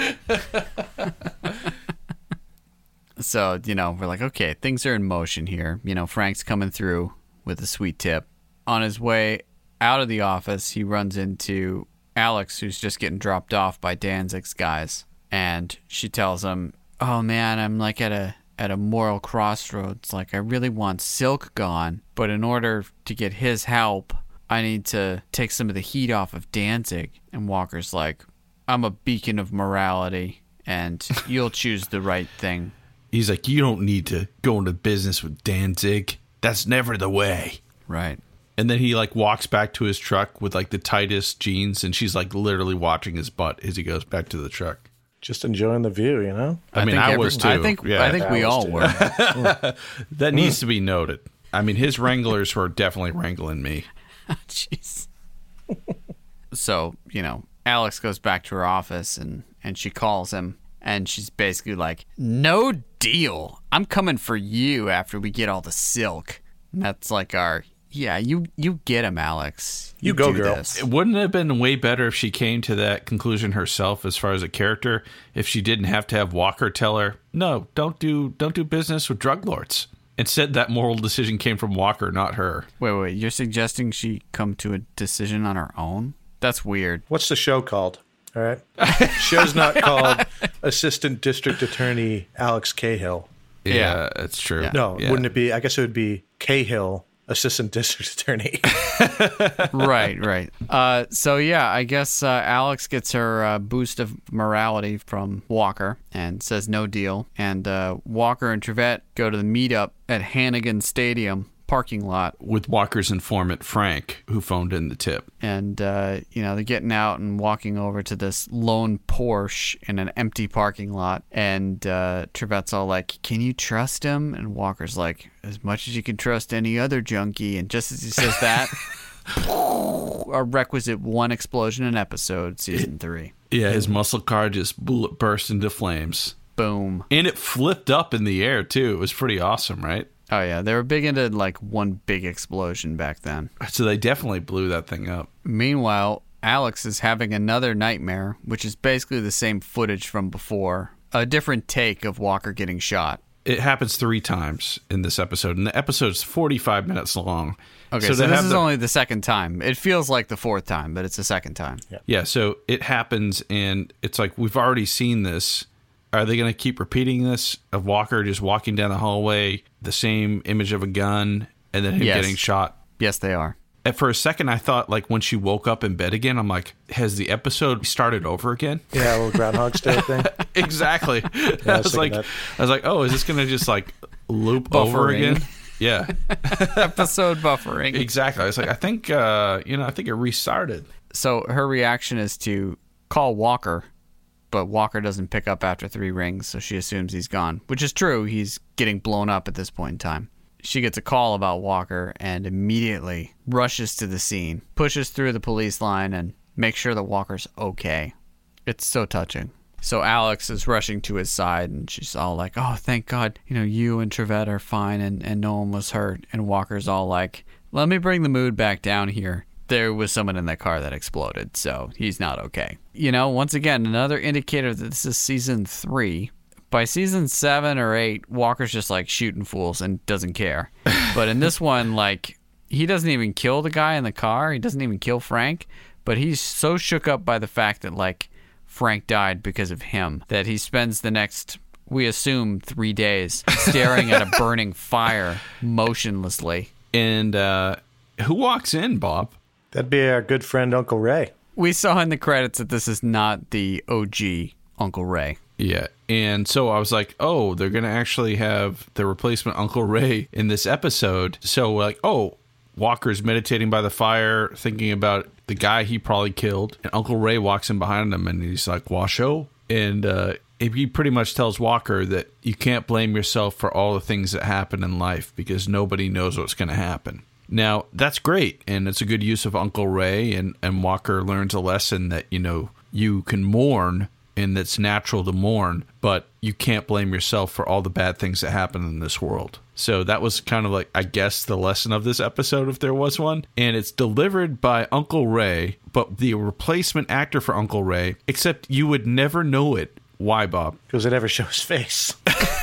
A: So, you know, we're like, okay, things are in motion here. You know, Frank's coming through with a sweet tip. On his way out of the office, he runs into Alex, who's just getting dropped off by Danzig's guys. And she tells him, oh, man, I'm like at a at a moral crossroads. Like, I really want Silk gone. But in order to get his help, I need to take some of the heat off of Danzig. And Walker's like, I'm a beacon of morality, and you'll choose the right thing.
B: He's like, you don't need to go into business with Danzig. That's never the way.
A: Right.
B: And then he, like, walks back to his truck with, like, the tightest jeans, and she's, like, literally watching his butt as he goes back to the truck.
C: Just enjoying the view, you know?
B: I, I mean, I every, was, too.
A: I think,
B: yeah.
A: I think we all
C: too.
A: were.
B: That needs to be noted. I mean, his wranglers were definitely wrangling me.
A: Jeez. So, you know, Alex goes back to her office and, and she calls him and she's basically like, no deal. I'm coming for you after we get all the silk. And that's like our, yeah, you, you get him, Alex.
C: You, you go, girl.
B: This. Wouldn't it have been way better if she came to that conclusion herself as far as a character, if she didn't have to have Walker tell her, no, don't do, don't do business with drug lords. Instead, that moral decision came from Walker, not her.
A: Wait, wait, you're suggesting she come to a decision on her own? That's weird.
C: What's the show called? All right. Show's not called Assistant District Attorney Alex Cahill.
B: Yeah, yeah. That's true.
A: Yeah.
C: No,
B: yeah.
C: wouldn't it be? I guess it would be Cahill, Assistant District Attorney.
A: Right, right. Uh, so, yeah, I guess uh, Alex gets her uh, boost of morality from Walker and says no deal. And uh, Walker and Trevette go to the meetup at Hannigan Stadium parking lot.
B: With Walker's informant, Frank, who phoned in the tip.
A: And, uh, you know, they're getting out and walking over to this lone Porsche in an empty parking lot. And uh, Trevette's all like, can you trust him? And Walker's like, as much as you can trust any other junkie. And just as he says that, a requisite one explosion an episode, season three.
B: Yeah, his muscle car just burst into flames.
A: Boom.
B: And it flipped up in the air, too. It was pretty awesome, right?
A: Oh, yeah. They were big into, like, one big explosion back then.
B: So they definitely blew that thing up.
A: Meanwhile, Alex is having another nightmare, which is basically the same footage from before. A different take of Walker getting shot.
B: It happens three times in this episode, and the episode's forty-five minutes long.
A: Okay, so, so this is the, only the second time. It feels like the fourth time, but it's the second time.
B: Yeah. yeah, so it happens, and it's like, we've already seen this. Are they going to keep repeating this of Walker just walking down the hallway, the same image of a gun, and then him
A: yes.
B: getting shot?
A: Yes, they are.
B: And for a second, I thought, like, when she woke up in bed again, I'm like, has the episode started over again?
C: Yeah, a little Groundhog's Day thing.
B: Exactly.
C: Yeah,
B: I,
C: I
B: was
C: was
B: like,
C: that.
B: I was like, oh, is this going to just, like, loop
A: Buffering.
B: over again? Yeah.
A: Episode buffering.
B: Exactly. I was like, I think, uh, you know, I think it restarted.
A: So her reaction is to call Walker, but Walker doesn't pick up after three rings, so she assumes he's gone, which is true. He's getting blown up at this point in time. She gets a call about Walker and immediately rushes to the scene, pushes through the police line, and makes sure that Walker's okay. It's so touching. So Alex is rushing to his side, and she's all like, oh, thank God, you know, you and Trevette are fine, and, and no one was hurt. And Walker's all like, let me bring the mood back down here. There was someone in that car that exploded, so he's not okay. You know, once again, another indicator that this is season three. By season seven or eight, Walker's just like shooting fools and doesn't care. But in this one, like, he doesn't even kill the guy in the car. He doesn't even kill Frank. But he's so shook up by the fact that, like, Frank died because of him that he spends the next, we assume, three days staring at a burning fire motionlessly.
B: And uh, who walks in, Bob?
C: That'd be our good friend Uncle Ray.
A: We saw in the credits that this is not the O G Uncle Ray.
B: Yeah, and so I was like, oh, they're going to actually have the replacement Uncle Ray in this episode. So, like, oh, Walker's meditating by the fire, thinking about the guy he probably killed. And Uncle Ray walks in behind him, and he's like, Washo? And uh, he pretty much tells Walker that you can't blame yourself for all the things that happen in life because nobody knows what's going to happen. Now, that's great, and it's a good use of Uncle Ray, and, and Walker learns a lesson that, you know, you can mourn, and that's natural to mourn, but you can't blame yourself for all the bad things that happen in this world. So that was kind of like, I guess, the lesson of this episode, if there was one. And it's delivered by Uncle Ray, but the replacement actor for Uncle Ray, except you would never know it. Why, Bob?
C: Because they never show his face.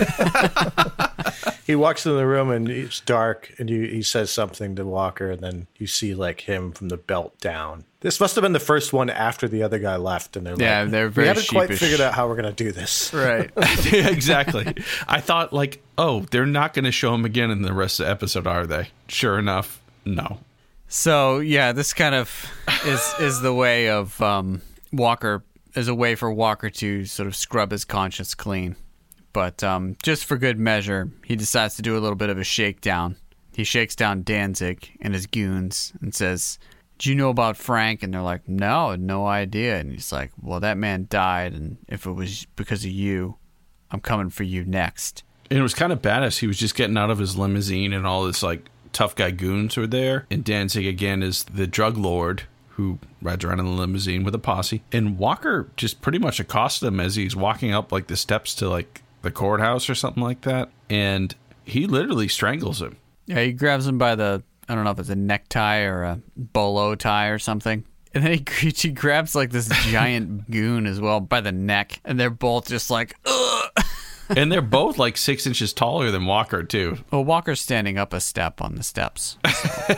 C: He walks into the room and it's dark, and you, he says something to Walker, and then you see like him from the belt down. This must have been the first one after the other guy left, and they're
A: yeah,
C: like,
A: they're very
C: we haven't
A: sheepish.
C: quite figured out how we're going to do this.
A: Right.
B: Yeah, exactly. I thought, like, oh, they're not going to show him again in the rest of the episode, are they? Sure enough, no.
A: So, yeah, this kind of is is the way of um, Walker, is a way for Walker to sort of scrub his conscience clean. But um, just for good measure, he decides to do a little bit of a shakedown. He shakes down Danzig and his goons and says, do you know about Frank? And they're like, no, no idea. And he's like, well, that man died, and if it was because of you, I'm coming for you next.
B: And it was kind of badass. He was just getting out of his limousine, and all this, like, tough guy goons were there. And Danzig, again, is the drug lord who rides around in the limousine with a posse. And Walker just pretty much accosted him as he's walking up, like, the steps to, like, the courthouse or something like that. And he literally strangles him.
A: Yeah, he grabs him by the, I don't know if it's a necktie or a bolo tie or something. And then he, he grabs, like, this giant goon as well by the neck. And they're both just like, ugh.
B: And they're both, like, six inches taller than Walker, too.
A: Well, Walker's standing up a step on the steps. So.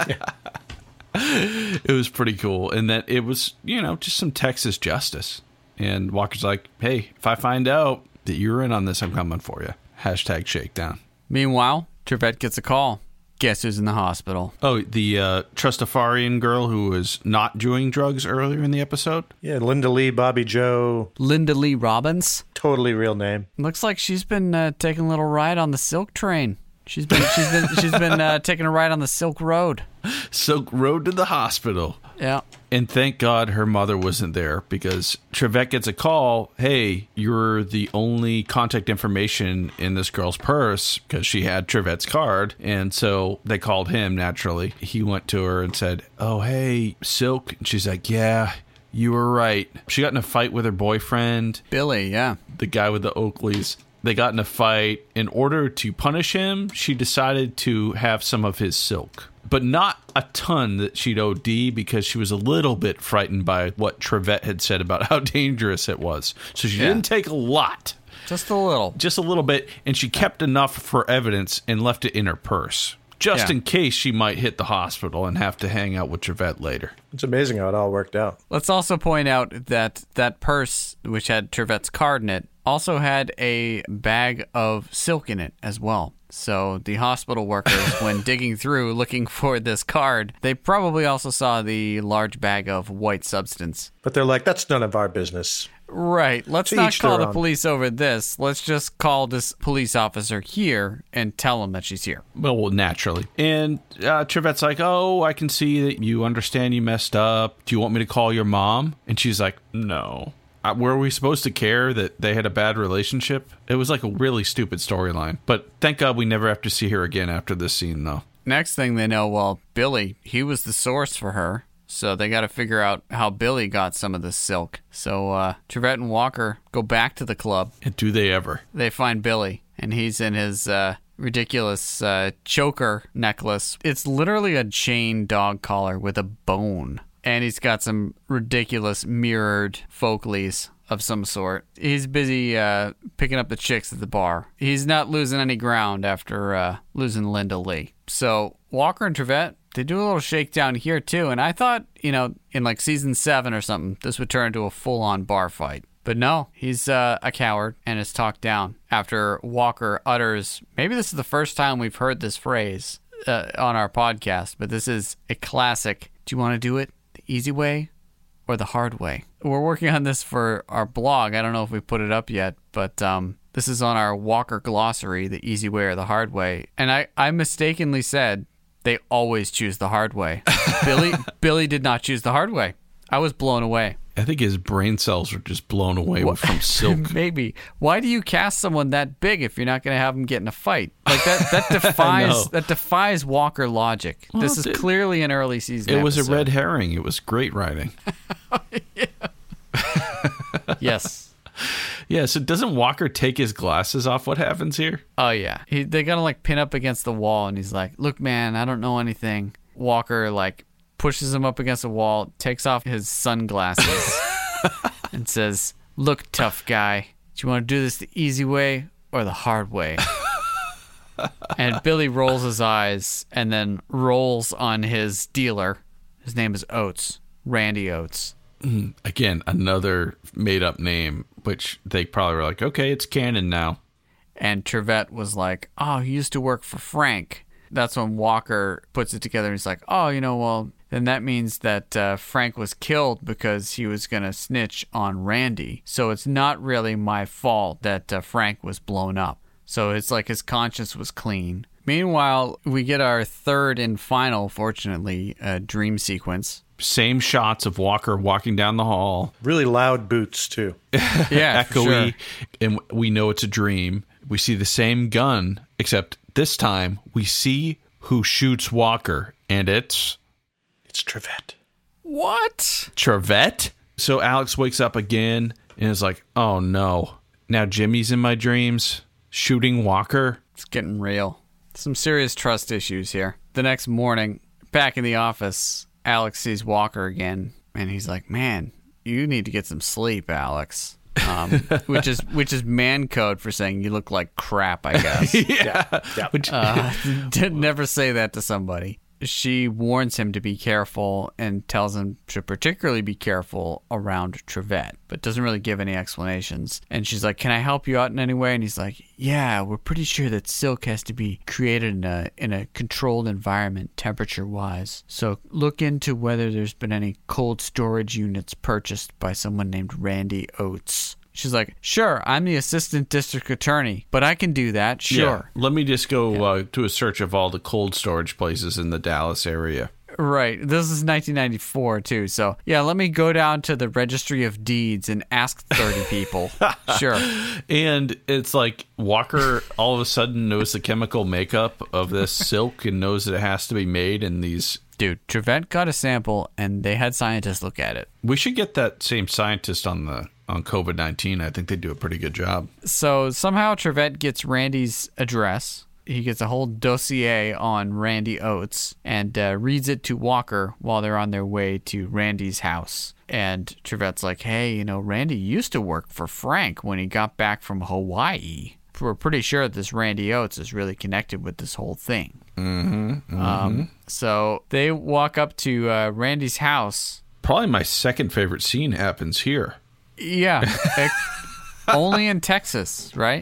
B: It was pretty cool. And that it was, you know, just some Texas justice. And Walker's like, hey, if I find out that you're in on this, I'm coming for you. Hashtag shakedown.
A: Meanwhile, Trevette gets a call. Guess who's in the hospital?
B: Oh, the uh, Trustafarian girl who was not doing drugs earlier in the episode?
C: Yeah, Linda Lee, Bobby Joe.
A: Linda Lee Robbins.
C: Totally real name.
A: Looks like she's been uh, taking a little ride on the Silk train. She's been she's been she's been uh, taking a ride on the Silk Road.
B: Silk Road to the hospital.
A: Yeah.
B: And thank God her mother wasn't there, because Trivette gets a call. Hey, you're the only contact information in this girl's purse, because she had Trivette's card. And so they called him naturally. He went to her and said, oh, hey, Silk. And she's like, yeah, you were right. She got in a fight with her boyfriend,
A: Billy, yeah.
B: the guy with the Oakleys. They got in a fight. In order to punish him, she decided to have some of his silk, but not a ton that she'd O D, because she was a little bit frightened by what Trivette had said about how dangerous it was. So she
A: Yeah.
B: didn't take a lot.
A: Just a little.
B: Just a little bit, and she kept enough for evidence and left it in her purse, just
A: Yeah.
B: in case she might hit the hospital and have to hang out with Trivette later.
C: It's amazing how it all worked out.
A: Let's also point out that that purse, which had Trivette's card in it, also had a bag of silk in it as well. So the hospital workers, when digging through looking for this card, they probably also saw the large bag of white substance.
C: But they're like, that's none of our business.
A: Right. Let's
C: To
A: not
C: each
A: call
C: their
A: the
C: own.
A: police over this. Let's just call this police officer here and tell him that she's here.
B: Well, well naturally. And uh, Trivette's like, oh, I can see that you understand you messed up. Do you want me to call your mom? And she's like, no. Uh, were we supposed to care that they had a bad relationship? It was like a really stupid storyline. But thank God we never have to see her again after this scene, though.
A: Next thing they know, well, Billy, he was the source for her. So they got to figure out how Billy got some of this silk. So uh, Trivette and Walker go back to the club.
B: And do they ever?
A: They find Billy, and he's in his uh, ridiculous uh, choker necklace. It's literally a chain dog collar with a bone. And he's got some ridiculous mirrored Folkleys of some sort. He's busy uh, picking up the chicks at the bar. He's not losing any ground after uh, losing Linda Lee. So Walker and Trivette, they do a little shakedown here too. And I thought, you know, in like season seven or something, this would turn into a full-on bar fight. But no, he's uh, a coward and is talked down after Walker utters, maybe this is the first time we've heard this phrase uh, on our podcast, but this is a classic. Do you want to do it the easy way or the hard way? We're working on this for our blog. I don't know if we put it up yet, but um, this is on our Walker glossary, the easy way or the hard way. And I, I mistakenly said they always choose the hard way. Billy Billy did not choose the hard way. I was blown away.
B: I think his brain cells were just blown away from silk.
A: Maybe. Why do you cast someone that big if you're not going to have them get in a fight? Like that that defies that defies Walker logic.
B: Well,
A: this is
B: it-
A: clearly an early season
B: It was a
A: episode.
B: red herring. It was great writing.
A: Yes.
B: Yeah, so doesn't Walker take his glasses off? What happens here?
A: Oh yeah. He, they got to like pin up against the wall and he's like, "Look, man, I don't know anything." Walker like pushes him up against the wall, takes off his sunglasses and says, "Look, tough guy, do you want to do this the easy way or the hard way?" And Billy rolls his eyes and then rolls on his dealer. His name is Oates, Randy Oates.
B: Again, another made-up name, which they probably were like, okay, it's canon now.
A: And Trivette was like, "Oh, he used to work for Frank." That's when Walker puts it together. He's like, "Oh, you know, well, then that means that uh, Frank was killed because he was going to snitch on Randy. So it's not really my fault that uh, Frank was blown up." So it's like his conscience was clean. Meanwhile, we get our third and final, fortunately, uh, dream sequence.
B: Same shots of Walker walking down the hall.
C: Really loud boots, too.
A: Yeah, for
B: Echoey,
A: sure.
B: and we know it's a dream. We see the same gun, except this time we see who shoots Walker, and it's
C: It's Trivette.
A: What?
B: Trivette. So Alex wakes up again and is like, oh no, now Jimmy's in my dreams, shooting Walker.
A: It's getting real. Some serious trust issues here. The next morning, back in the office, Alex sees Walker again, and he's like, "Man, you need to get some sleep, Alex." Um, which is which is man code for saying you look like crap, I guess.
B: Yeah.
C: Yeah.
B: Which,
A: Uh, did never say that to somebody. She warns him to be careful and tells him to particularly be careful around Trivette, but doesn't really give any explanations. And she's like, "Can I help you out in any way?" And he's like, "Yeah, we're pretty sure that silk has to be created in a in a controlled environment, temperature-wise. So look into whether there's been any cold storage units purchased by someone named Randy Oates." She's like, sure, I'm the assistant district attorney, but I can do that, sure.
B: Yeah. Let me just go
A: Yeah.
B: uh, do a search of all the cold storage places in the Dallas area.
A: Right. This is nineteen ninety-four, too. So, yeah, let me go down to the Registry of Deeds and ask thirty people. Sure.
B: And it's like Walker all of a sudden knows the chemical makeup of this silk and knows that it has to be made in these...
A: Dude, Trevette got a sample, and they had scientists look at it.
B: We should get that same scientist on the on COVID nineteen. I think they do a pretty good job.
A: So, somehow Trevette gets Randy's address. He gets a whole dossier on Randy Oates and uh, reads it to Walker while they're on their way to Randy's house. And Trevette's like, hey, you know, Randy used to work for Frank when he got back from Hawaii. We're pretty sure that this Randy Oates is really connected with this whole thing.
B: Mm-hmm, mm-hmm.
A: Um, so they walk up to uh, Randy's house.
B: Probably my second favorite scene happens here.
A: Yeah. it, only in Texas, right?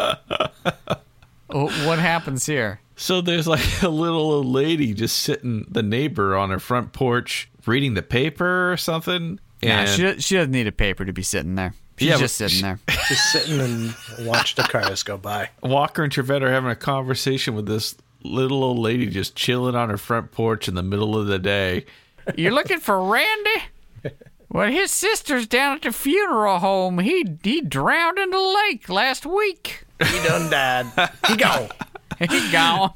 A: What happens here?
B: So there's like a little old lady just sitting, the neighbor on her front porch, reading the paper or something.
A: Yeah,
B: And
A: she, she doesn't need a paper to be sitting there. She's
B: Yeah,
A: just
B: but
A: sitting
B: she-
A: there.
C: Just sitting and watch the cars go by.
B: Walker and Trevette are having a conversation with this little old lady just chilling on her front porch in the middle of the day.
A: You're looking for Randy? Well, his sister's down at the funeral home. He he drowned in the lake last week.
C: He done died. He gone.
A: He gone.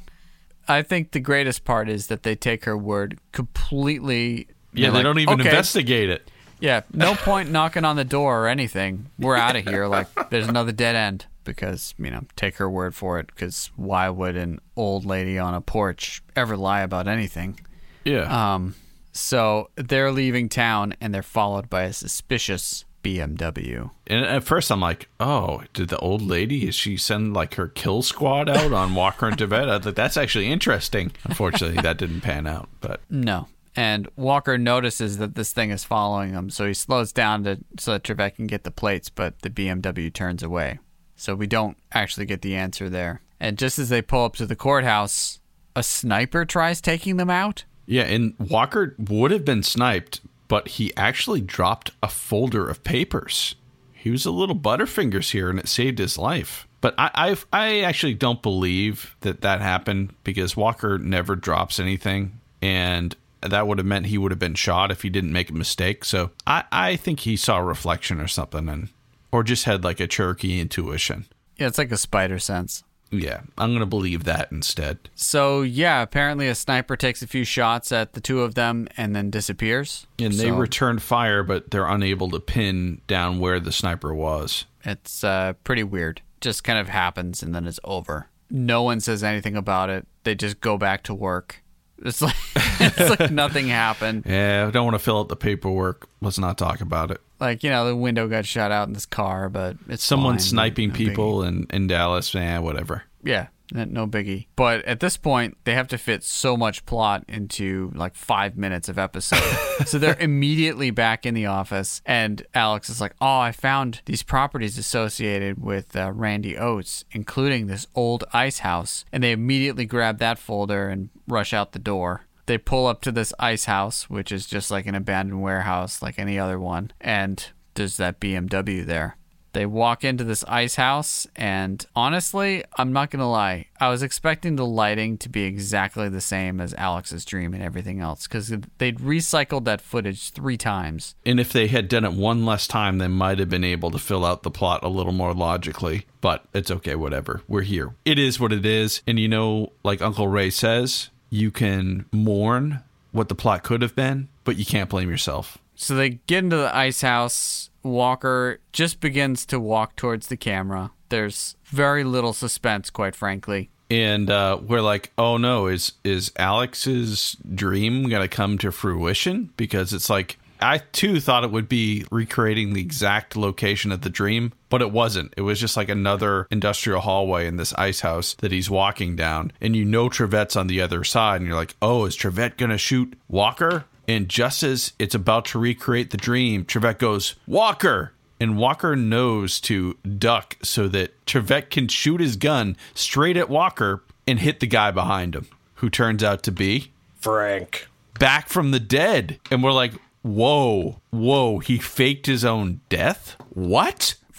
A: I think the greatest part is that they take her word completely.
B: Yeah,
A: They're
B: they
A: like,
B: don't even
A: okay,
B: investigate it.
A: Yeah, no point knocking on the door or anything. We're out of here. Like, there's another dead end because, you know, take her word for it. Because why would an old lady on a porch ever lie about anything?
B: Yeah.
A: Um, so they're leaving town and they're followed by a suspicious B M W.
B: And at first I'm like, oh, did the old lady, is she send like her kill squad out on Walker and Trevette? I thought that's actually interesting. Unfortunately, that didn't pan out. But
A: No. And Walker notices that this thing is following him, so he slows down to so that Trevette can get the plates, but the B M W turns away. So we don't actually get the answer there. And just as they pull up to the courthouse, a sniper tries taking them out.
B: yeah, and Walker would have been sniped, but he actually dropped a folder of papers. He was a little butterfingers here, and it saved his life. But I I've, I actually don't believe that that happened because Walker never drops anything, and that would have meant he would have been shot if he didn't make a mistake. So I, I think he saw a reflection or something, and or just had like a Cherokee intuition.
A: Yeah, it's like a spider sense.
B: Yeah, I'm going to believe that instead.
A: So, yeah, apparently a sniper takes a few shots at the two of them and then disappears.
B: And they
A: So
B: return fire, but they're unable to pin down where the sniper was.
A: It's uh, pretty weird. Just kind of happens and then it's over. No one says anything about it. They just go back to work. It's like it's like nothing happened.
B: Yeah, I don't want to fill out the paperwork. Let's not talk about it.
A: Like, you know, the window got shot out in this car, but it's
B: Someone
A: fine.
B: sniping
A: No
B: people in, in Dallas, eh, whatever.
A: Yeah, no biggie. But at this point, they have to fit so much plot into like five minutes of episode. So they're immediately back in the office, and Alex is like, oh, I found these properties associated with uh, Randy Oates, including this old ice house. And they immediately grab that folder and rush out the door. They pull up to this ice house, which is just like an abandoned warehouse like any other one. And there's that B M W there. They walk into this ice house, and honestly, I'm not going to lie. I was expecting the lighting to be exactly the same as Alex's dream and everything else, because they'd recycled that footage three times.
B: And if they had done it one less time, they might have been able to fill out the plot a little more logically. But it's okay, whatever. We're here. It is what it is. And you know, like Uncle Ray says, you can mourn what the plot could have been, but you can't blame yourself.
A: So they get into the ice house. Walker just begins to walk towards the camera. There's very little suspense, quite frankly.
B: And uh, we're like, oh no, is is Alex's dream going to come to fruition? Because it's like, I too thought it would be recreating the exact location of the dream, but it wasn't. It was just like another industrial hallway in this ice house that he's walking down. And you know Trevette's on the other side, and you're like, oh, is Trevette going to shoot Walker? And just as it's about to recreate the dream, Trevette goes, Walker! And Walker knows to duck so that Trevette can shoot his gun straight at Walker and hit the guy behind him, who turns out to be
C: Frank.
B: back from the dead. And we're like, whoa, whoa, he faked his own death? What?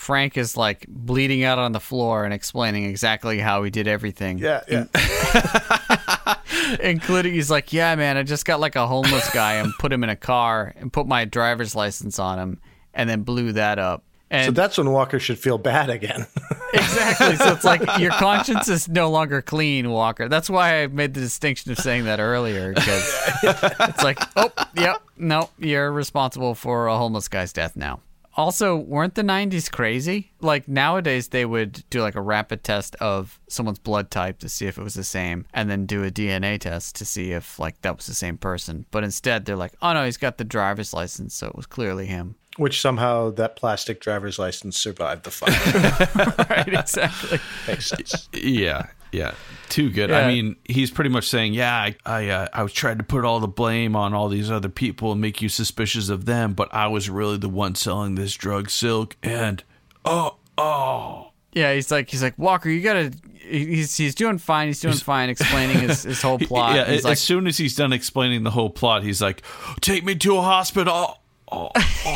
A: Frank is like bleeding out on the floor and explaining exactly how he did everything.
C: Yeah, yeah.
A: Including, he's like, yeah, man, I just got like a homeless guy and put him in a car and put my driver's license on him and then blew that up. And
C: so that's when Walker should feel bad again.
A: Exactly. So it's like your conscience is no longer clean, Walker. That's why I made the distinction of saying that earlier, because it's like, oh, yep, no, you're responsible for a homeless guy's death now. Also, weren't the nineties crazy? Like nowadays, they would do like a rapid test of someone's blood type to see if it was the same, and then do a D N A test to see if like that was the same person. But instead, they're like, oh no, he's got the driver's license, so it was clearly him.
C: Which somehow that plastic driver's license survived the fire.
A: Right, exactly.
C: Makes sense.
B: Yeah, yeah. Too good.
A: Yeah.
B: I mean, he's pretty much saying, yeah, I I, uh, I was trying to put all the blame on all these other people and make you suspicious of them, but I was really the one selling this drug, Silk, and oh, oh.
A: Yeah, he's like, he's like, Walker, you gotta, he's he's doing fine, he's doing fine, explaining his, his whole plot.
B: Yeah,
A: he's
B: as
A: like,
B: soon as he's done explaining the whole plot, he's like, take me to a hospital. Oh,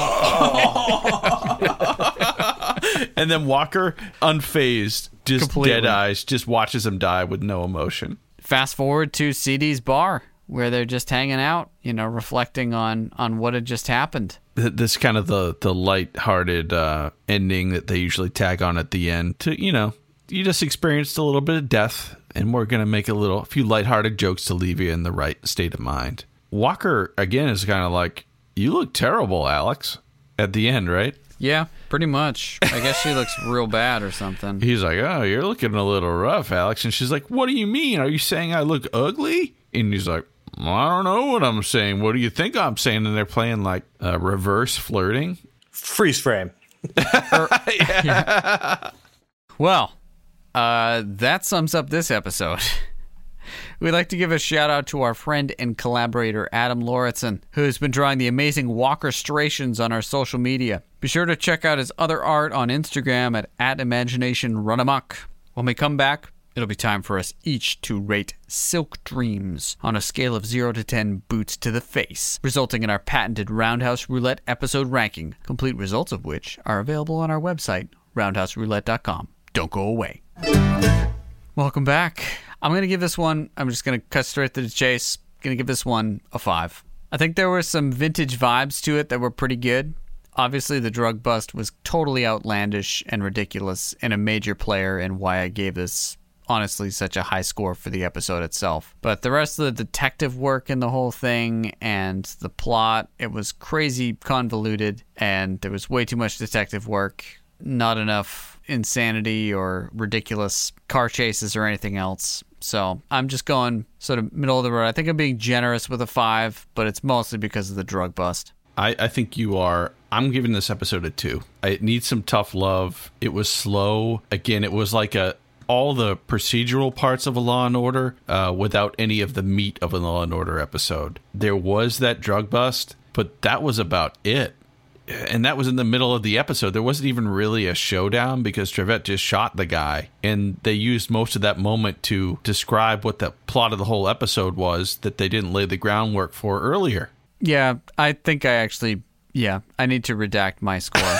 B: oh. And then Walker, unfazed, just
A: Completely.
B: dead eyes, just watches him die with no emotion.
A: fast forward to C D's bar, where they're just hanging out, you know, reflecting on, on what had just happened.
B: This kind of the the lighthearted uh, ending that they usually tag on at the end to, you know, you just experienced a little bit of death, and we're going to make a little a few lighthearted jokes to leave you in the right state of mind. Walker, again, is kind of like, you look terrible, Alex, at the end, right?
A: Yeah, pretty much. I guess she looks real bad or something.
B: He's like, oh, you're looking a little rough, Alex. And she's like, what do you mean? Are you saying I look ugly? And he's like, I don't know what I'm saying. What do you think I'm saying? And they're playing like uh, reverse flirting.
C: Freeze frame.
A: Yeah. Well, uh, that sums up this episode. We'd like to give a shout out to our friend and collaborator, Adam Lauritsen, who's been drawing the amazing Walkerstrations on our social media. Be sure to check out his other art on Instagram at, at ImaginationRunAmok. When we come back, it'll be time for us each to rate Silk Dreams on a scale of zero to ten boots to the face, resulting in our patented Roundhouse Roulette episode ranking, complete results of which are available on our website, roundhouse roulette dot com. Don't go away. Welcome back. I'm going to give this one, I'm just going to cut straight to the chase, going to give this one a five. I think there were some vintage vibes to it that were pretty good. Obviously, the drug bust was totally outlandish and ridiculous and a major player in why I gave this, honestly, such a high score for the episode itself. But the rest of the detective work in the whole thing and the plot, it was crazy convoluted, and there was way too much detective work, not enough insanity or ridiculous car chases or anything else. So I'm just going sort of middle of the road. I think I'm being generous with a five, but it's mostly because of the drug bust.
B: I, I think you are. I'm giving this episode a two. It needs some tough love. It was slow. Again, it was like a all the procedural parts of a Law and Order uh, without any of the meat of a Law and Order episode. There was that drug bust, but that was about it. And that was in the middle of the episode. There wasn't even really a showdown because Trivette just shot the guy. And they used most of that moment to describe what the plot of the whole episode was that they didn't lay the groundwork for earlier.
A: Yeah, I think I actually, yeah, I need to redact my score.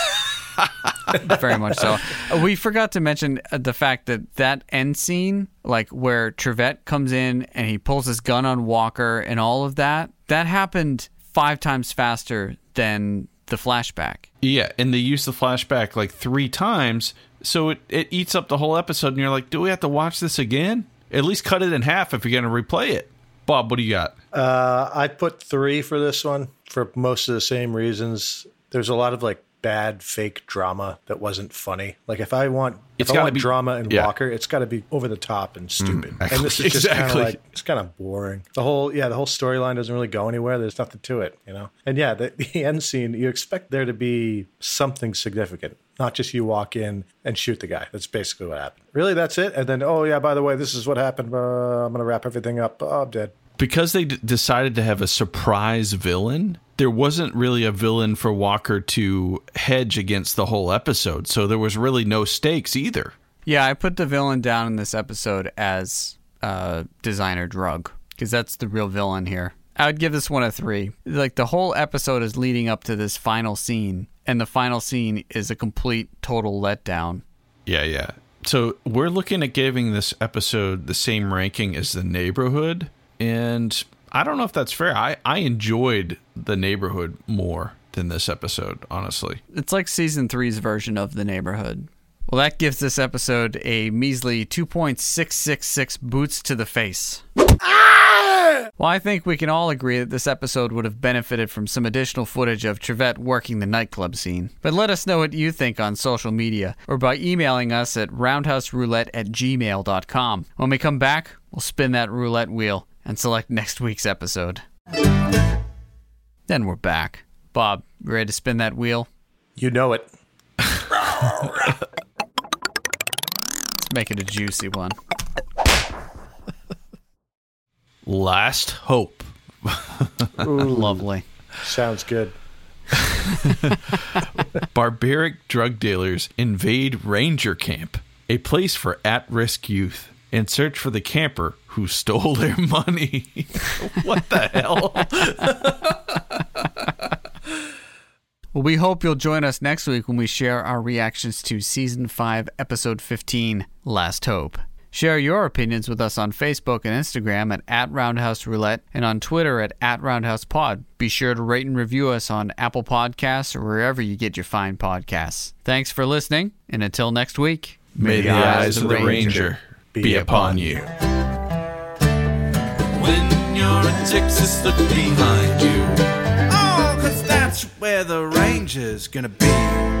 A: Very much so. We forgot to mention the fact that that end scene, like where Trivette comes in and he pulls his gun on Walker and all of that, that happened five times faster than the flashback.
B: Yeah, and they use the flashback like three times, so it, it eats up the whole episode, and you're like, do we have to watch this again? At least cut it in half if you're going to replay it. Bob, what do you got?
C: Uh, I put three for this one for most of the same reasons. There's a lot of like bad fake drama that wasn't funny. Like if I want,
B: It's
C: if I
B: gotta
C: want
B: be-
C: drama in
B: yeah.
C: Walker, it's got to be over the top and stupid.
B: Mm,
C: and this is just kind of
B: exactly.
C: like it's kind of boring. The whole yeah, the whole storyline doesn't really go anywhere. There's nothing to it, you know. And yeah, the, the end scene, you expect there to be something significant, not just you walk in and shoot the guy. That's basically what happened. Really, that's it. And then oh yeah, by the way, this is what happened. Uh, I'm gonna wrap everything up. Oh, I'm dead.
B: Because they d- decided to have a surprise villain, there wasn't really a villain for Walker to hedge against the whole episode, so there was really no stakes either.
A: Yeah, I put the villain down in this episode as uh, Designer Drug, because that's the real villain here. I would give this one a three. Like, the whole episode is leading up to this final scene, and the final scene is a complete, total letdown.
B: Yeah, yeah. So we're looking at giving this episode the same ranking as The Neighborhood, and I don't know if that's fair. I, I enjoyed The Neighborhood more than this episode, honestly.
A: It's like season three's version of The Neighborhood. Well, that gives this episode a measly two point six six six boots to the face. Ah! Well, I think we can all agree that this episode would have benefited from some additional footage of Trivette working the nightclub scene. But let us know what you think on social media, or by emailing us at roundhouseroulette at gmail dot com. When we come back, we'll spin that roulette wheel and select next week's episode. Then we're back. Bob, you ready to spin that wheel?
C: You know it.
A: Let's make it a juicy one.
B: Last Hope.
A: Lovely.
C: Sounds good.
B: Barbaric drug dealers invade Ranger Camp, a place for at-risk youth, and search for the camper who stole their money. What the hell?
A: Well, we hope you'll join us next week when we share our reactions to Season five, Episode fifteen, Last Hope. Share your opinions with us on Facebook and Instagram at, at Roundhouse Roulette and on Twitter at, at Roundhouse Pod. Be sure to rate and review us on Apple Podcasts or wherever you get your fine podcasts. Thanks for listening, and until next week,
B: may the eyes of the Ranger be upon you.
D: When you're in Texas, look behind you. Oh, 'cause that's where the Ranger's gonna be.